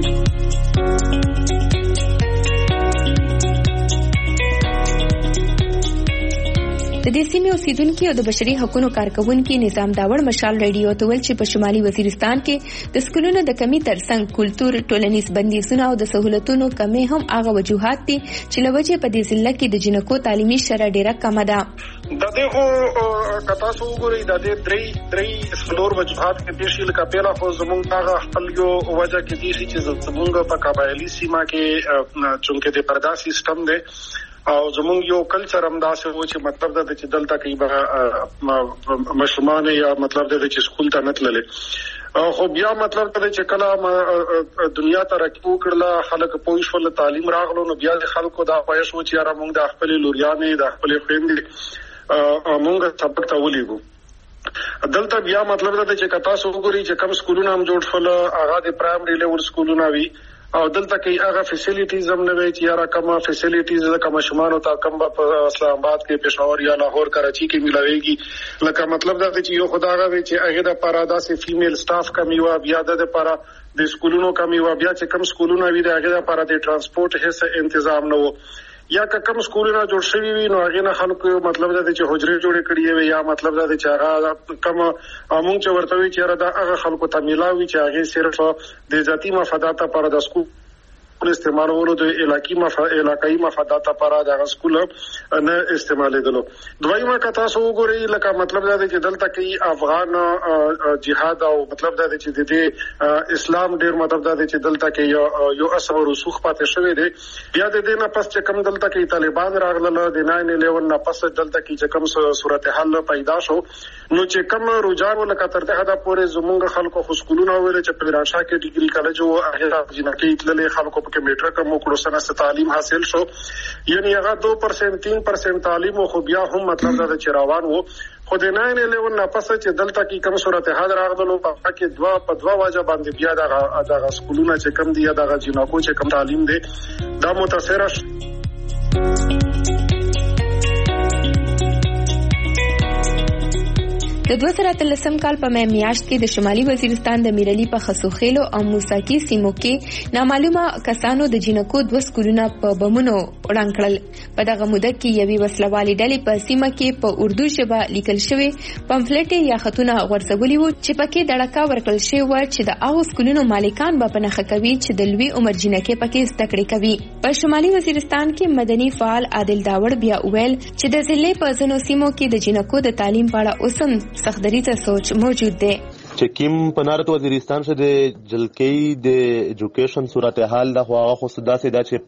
चेंज د دې سیمې اوسیدونکو او د بشري حقوقو کارکونکو نظام داوړ مشال ریډیو ته ویل چې په شمالي وزیرستان کې د سکولونو د کمی ترڅنګ کلتور ټولنیز بندیزونه او د سہولتونو کمی هم هغه وجوهات دي چې لوجه په دې ضلع کې د جنکو تعلیمي شرح ډیره کمه ده. د دې خو کتا سو ګوري د دې درې درې څلور وجوهات کې د شیل کا پیلا خو زمونږ هغه خپل یو وجه کې دي چې زمونږ په قبایلی سیمه کې چونکه د پردا سیستم دی او زمونږ یو کلچر هم داسې و چې مطلب دا چې دلته کې به مشرومان یا مطلب دا چې سکول ته نه تللې خو بیا مطلب دا چې کله دنیا ترقی وکړله خلک پوه شول تعلیم راغلو نو بیا د خلکو دا خوښ و چې یاره موږ د خپلې لوریانې د خپلې خویندې موږ سبق ته ولیږو دلته بیا مطلب دا چې که تاسو وګورئ چې کم سکولونه هم جوړ شول هغه د پرایمري لیول سکولونه وي او دلته کې هغه فیسیلیټیز هم نه وي چې یاره کومه فیسیلیټیز د کوم شمانو ته کم په اسلام آباد کې پېښور یا لاهور کراچي کې ملويږي لکه مطلب دا چې یو خدای غوي چې هغه د پرادا سي فیمیل سټاف کمی و بیا د لپاره د سکولونو کمی و بیا چې کم سکولونه وي د هغه لپاره د ترانسپورت هیڅ تنظیم نه و یا کم سکولونه جوړ شوي وي نو هغه نه خلکو مطلب دا چې حجرې جوړې کړې وي یا مطلب دا چې هغه کم امون چې ورته وي چې دا هغه خلکو ته ملاوي چې هغه صرف د ذاتی مفادات لپاره د سکول استعمالولو د علاقائی علاقائی مفادات لپاره د سکول نه استعمالېدلو. دویمه کتا سو وګورئ لکه مطلب دا چې دلته کې افغان جهاد او مطلب دا چې د اسلام ډیر مطلب دا چې دلته کې یو اثر رسوخ پاتې شوی دی. بیا د دې نه پس چې کوم دلته کې طالبان راغله د ناین الیون نه پس دلته کې چې کوم صورتحال پیدا شو نو چې کوم رجحان لکه تر ته دا پورې زمونږ خلکو خو سکولونه ویل چې په راشا کې ډیګري کالج او هغه جنکې تللې خلکو که میټرک مو کړو سنه تعلیم حاصل شو یعنی هغه دو پرسنټ تین پرسنټ تعلیم خو بیا هم مطلب دا چې روان وو خو د ناین الیون نه پس چې دلته کې کوم صورتحال راغلو په کې دوا په دوا واجب باندې بیا دا د سکولونه چې کم دی یا د جنکو چې کم تعلیم دی دا متاثر د دوه زره اتلسم کال په مې میاشت کې د شمالي وزیرستان د میرلی په خسوخېلو او موساکی سیمو کې نامعلومه کسانو د جنکو دوه سکولونه په بمونو وړاندې کړل. په دغه موده کې یوې وسلوالې ډلې په سیمه کې په اردو ژبه لیکل شوی پمفلټ یا خطونه غورځولي وو چې پکې دړکا ورکړل شوی و چې د هغو سکولونو مالکان به په نښه کوي چې د لوی عمر جنکې پکې زده کړې کوي. په شمالي وزیرستان کې مدني فعال عادل داوړ بیا وویل چې د ضلع په ځینو سیمو کې د جنکو د تعلیم په اړه اوس هم سختدریته سوچ موجود دی. چې کیم په نارت وزیرستان شه د جلکی د ایجوکیشن صورتحال د هغه خو صدا سدا چې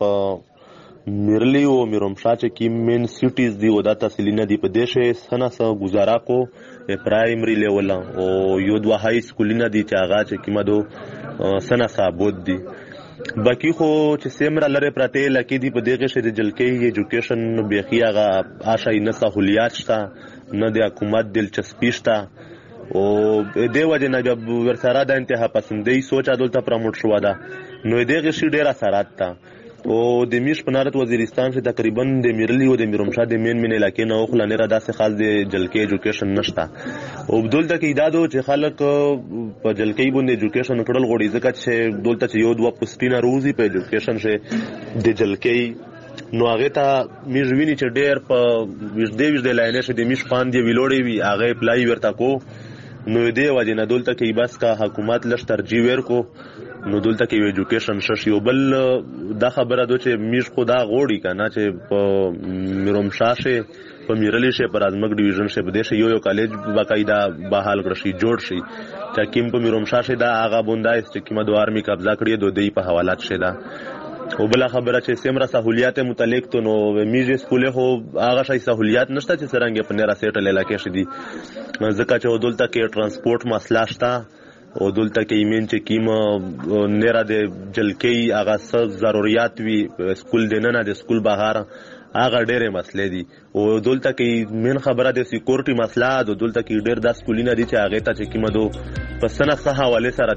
په میرلی او میرومشا چې کیم مین سیټیز دی ودا تحصیلینه دی په دیشه سنه سره گزارا کو پرایمری لیول او یو دوه های سکولینه دی چې هغه چې کیمه دو سنه ثابت دی. باقی خو چې سیمرا لره پراته لکه دی په دغه شه د جلکی ایجوکیشن بیخي هغه آشای نه سہولیات شته نه د حکومت دلچسپي شته او د وجه نه جب ورسره د انتها پسندۍ سوچ عدالت پروموټ شو دا نو دغه شی ډیر اثرات تا او د میش پنارت وزیرستان چې تقریبا د میرلی او د میرومشا د مین مین علاقې نه خو لنه را داسې خاص د جلکی ایجوکیشن نشته او دولت کې ایدادو چې خلک په جلکی باندې ایجوکیشن کړل غوړي ځکه چې دولت چې یو دوه پوسټینه روزي په ایجوکیشن شه د جلکی نو هغه ته میژوینی چې ډیر په وژدې وژدې لاینه شه د میش پاندې ویلوړي وی هغه پلای ورته کو نو دې وجه نه دولت کې بس کا حکومت لش ترجیح ورکو نو دولت کې ایجوکیشن شش یو بل دا خبره دو چې میش خدا غوړي کنه چې په میرومشا شه په میرلی شه پر ازمک ډیویژن شه بده شه یو یو کالج باقاعده بحال کړی شي جوړ شي چې کیم په میرومشا شه دا هغه بوندای چې کیمه دوه آرمی قبضه کړی دوی په حوالات شه دا او بل خبره چې سیمرا سہولیات متعلق ته نو میجه سکوله هو هغه شای سہولیات نشته چې سرنګ په نرا سیټل علاقې شدي ځکه چې دولت کې ترانسپورت مسله شته او دولت کې ایمن چې کیمه نرا د جلکی هغه څه ضرورت وي سکول دنه نه د سکول بهار هغه ډېرې مسلې دي او دولت کې مین خبره د سکیورټي مسله د دولت کې ډېر د سکولینه دي چې هغه ته چې کیمه دو پسنه څه حواله سره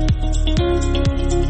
ترېټ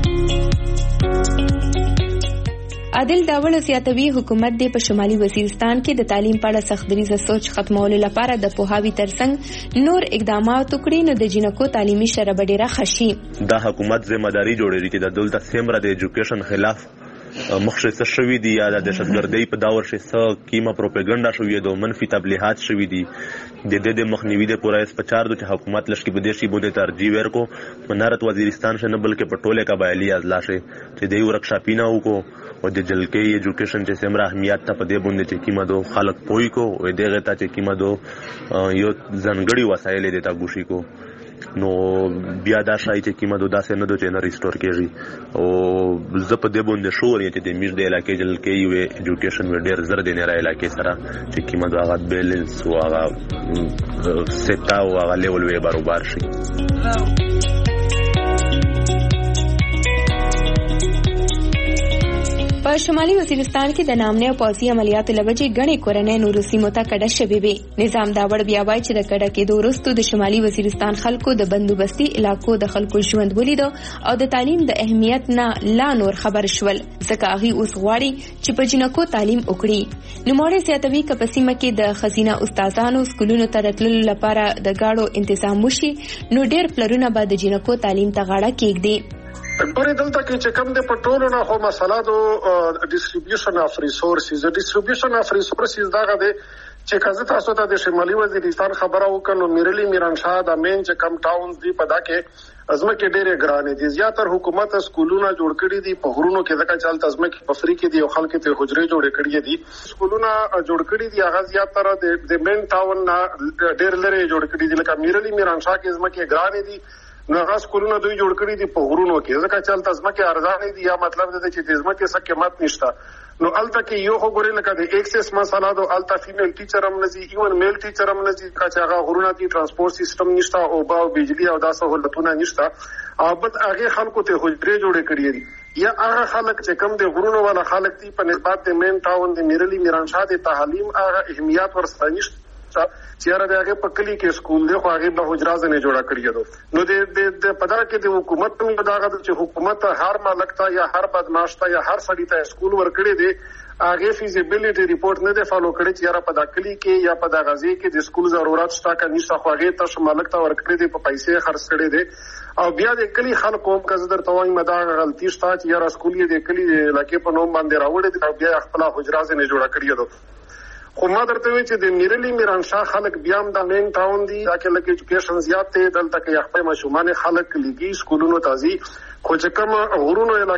عادل داوړ زیاتوي حکومت د په شمالي وزیرستان کې د تعلیم په اړه سختدریزه سوچ ختمولو لپاره د پوهاوي ترڅنګ نور اقدامات وکړي نو د جنکو تعلیمي شرح ډیره خشي. د حکومت ذمہ داری جوړېږي چې د دولت سیمرا د ایجوکیشن خلاف مخشص شوی دی یا د دهشتګردۍ په داور شې څه کیمه پروپاګاندا شوی دی منفي تبلیغات شوی دی د دې د مخنیوي د پوره سپچار د حکومت لشکې بدیشي بده ترجیح ورکو منارت وزیرستان شه نه بلکې پټوله قبایلی ازلا شه چې دی ورکشاپینا وکړو او د جلکی ایجوکیشن چې سمرا اهمیت ته په دې باندې چې کیمه دو خلک پوي کو او دغه ته چې کیمه دو یو ځنګړي وسایل دي تا ګوشي کو نو بیا دا شای چې کیمه دو داسې نه دو چې نه ریسټور کیږي او زه په دې باندې شور چې د میش د علاقې جلکی یو ایجوکیشن و ډیر زر دی نه را علاقې سره چې کیمه دو هغه بیلنس او هغه ستا او هغه لیول وی برابر شي. په شمالي وزیرستان کې د نامنه او پوځي عملیاتو لوجې غني کورنۍ نورو سیمو ته کډه شوې وي. نظام داوړ بیا وایي چې د کډه کېدو وروسته د شمالي وزیرستان خلکو د بندوبستي علاقو د خلکو ژوند ولید او د تعلیم د اهمیت نه لا نور خبر شول ځکه هغه اوس غواړي چې په جنکو تعلیم وکړي. نوموړی زیاتوي چې په سیمه کې د خزینه استادانو سکولونو ته راتللو لپاره د گاډو تنظیم وشي نو ډېر پلرونه به د جنکو تعلیم ته غاړه کېږدي. ګورې دلته کې چې کوم د پټولو نه خو مسله د ډیسټریبیوشن اف ریسورسز ډیسټریبیوشن اف ریسورسز دغه دی چې کزه تاسو ته د شمالي وزیرستان خبره وکړو میرلی میرانشاه د مین چې کم ټاونز دی په دا کې ازمکه ډېرې ګرانې دي زیاتره حکومت سکولونه جوړ کړي دي په غرونو کې ځکه چلته ازمکه په فری کې دي او خلک ته حجرې جوړ کړي دي سکولونه جوړ کړي دي هغه زیاتره د مین ټاون نه ډېر لري جوړ کړي دي لکه میرلی میرانشاه کې ازمکه ګرانې دي نو هغه سکولونه دوی جوړ کړي دي په غرونو کې ځکه چلته ازمکه ارزانه دي یا مطلب دا چې د ازمکه څه قیمت نشته نو الته کې یو خو ګورې لکه د ایکسس مسله د الته فیمیل ټیچر هم نزي ایون میل ټیچر هم نزي چې هغه غرونه دي ترانسپورت سیستم نشته او با بجلی او دا سہولتونه نشته او بل هغه خلکو ته حجرې جوړې کړې دي یا هغه خلک چې کم د غرونو والا خلک دي په نسبت د مین ټاون د میرلی میرانشاه د تعلیم هغه اهمیت ورسره نشته چیرې دغه په کلی کې سکول دی خو هغه به حجرات نه جوړه کړی دي نو د د پدار کې د حکومت په دغه چې حکومت هر مالک ته یا هر بدمعاش ته یا هر سړی ته سکول ورکړي دي هغه فیزیبিলিټی ریپورت نه دی فالو کړی چې را په داخلي کې یا په دغه ځای کې د سکول ضرورت شته کا نشته خو هغه ته مالک ته ورکړي دي په پیسې خرڅ کړي دي او بیا د کلی خلکو هم کزه درته وایم مدار غلطی شته چې یا سکول یې د کلی لکه په نوم باندې راوړي دي او بیا خپل حجرات نه جوړه کړی دي خو ما درته وی چې د میرلی میرانشاه خلک بیا هم د مین ټاون دی دا کې لکه ایجوکیشن زیات دی دلته کې خپل مشومان خلک لګي سکولونو تازي خو چې کوم غرونو علاقې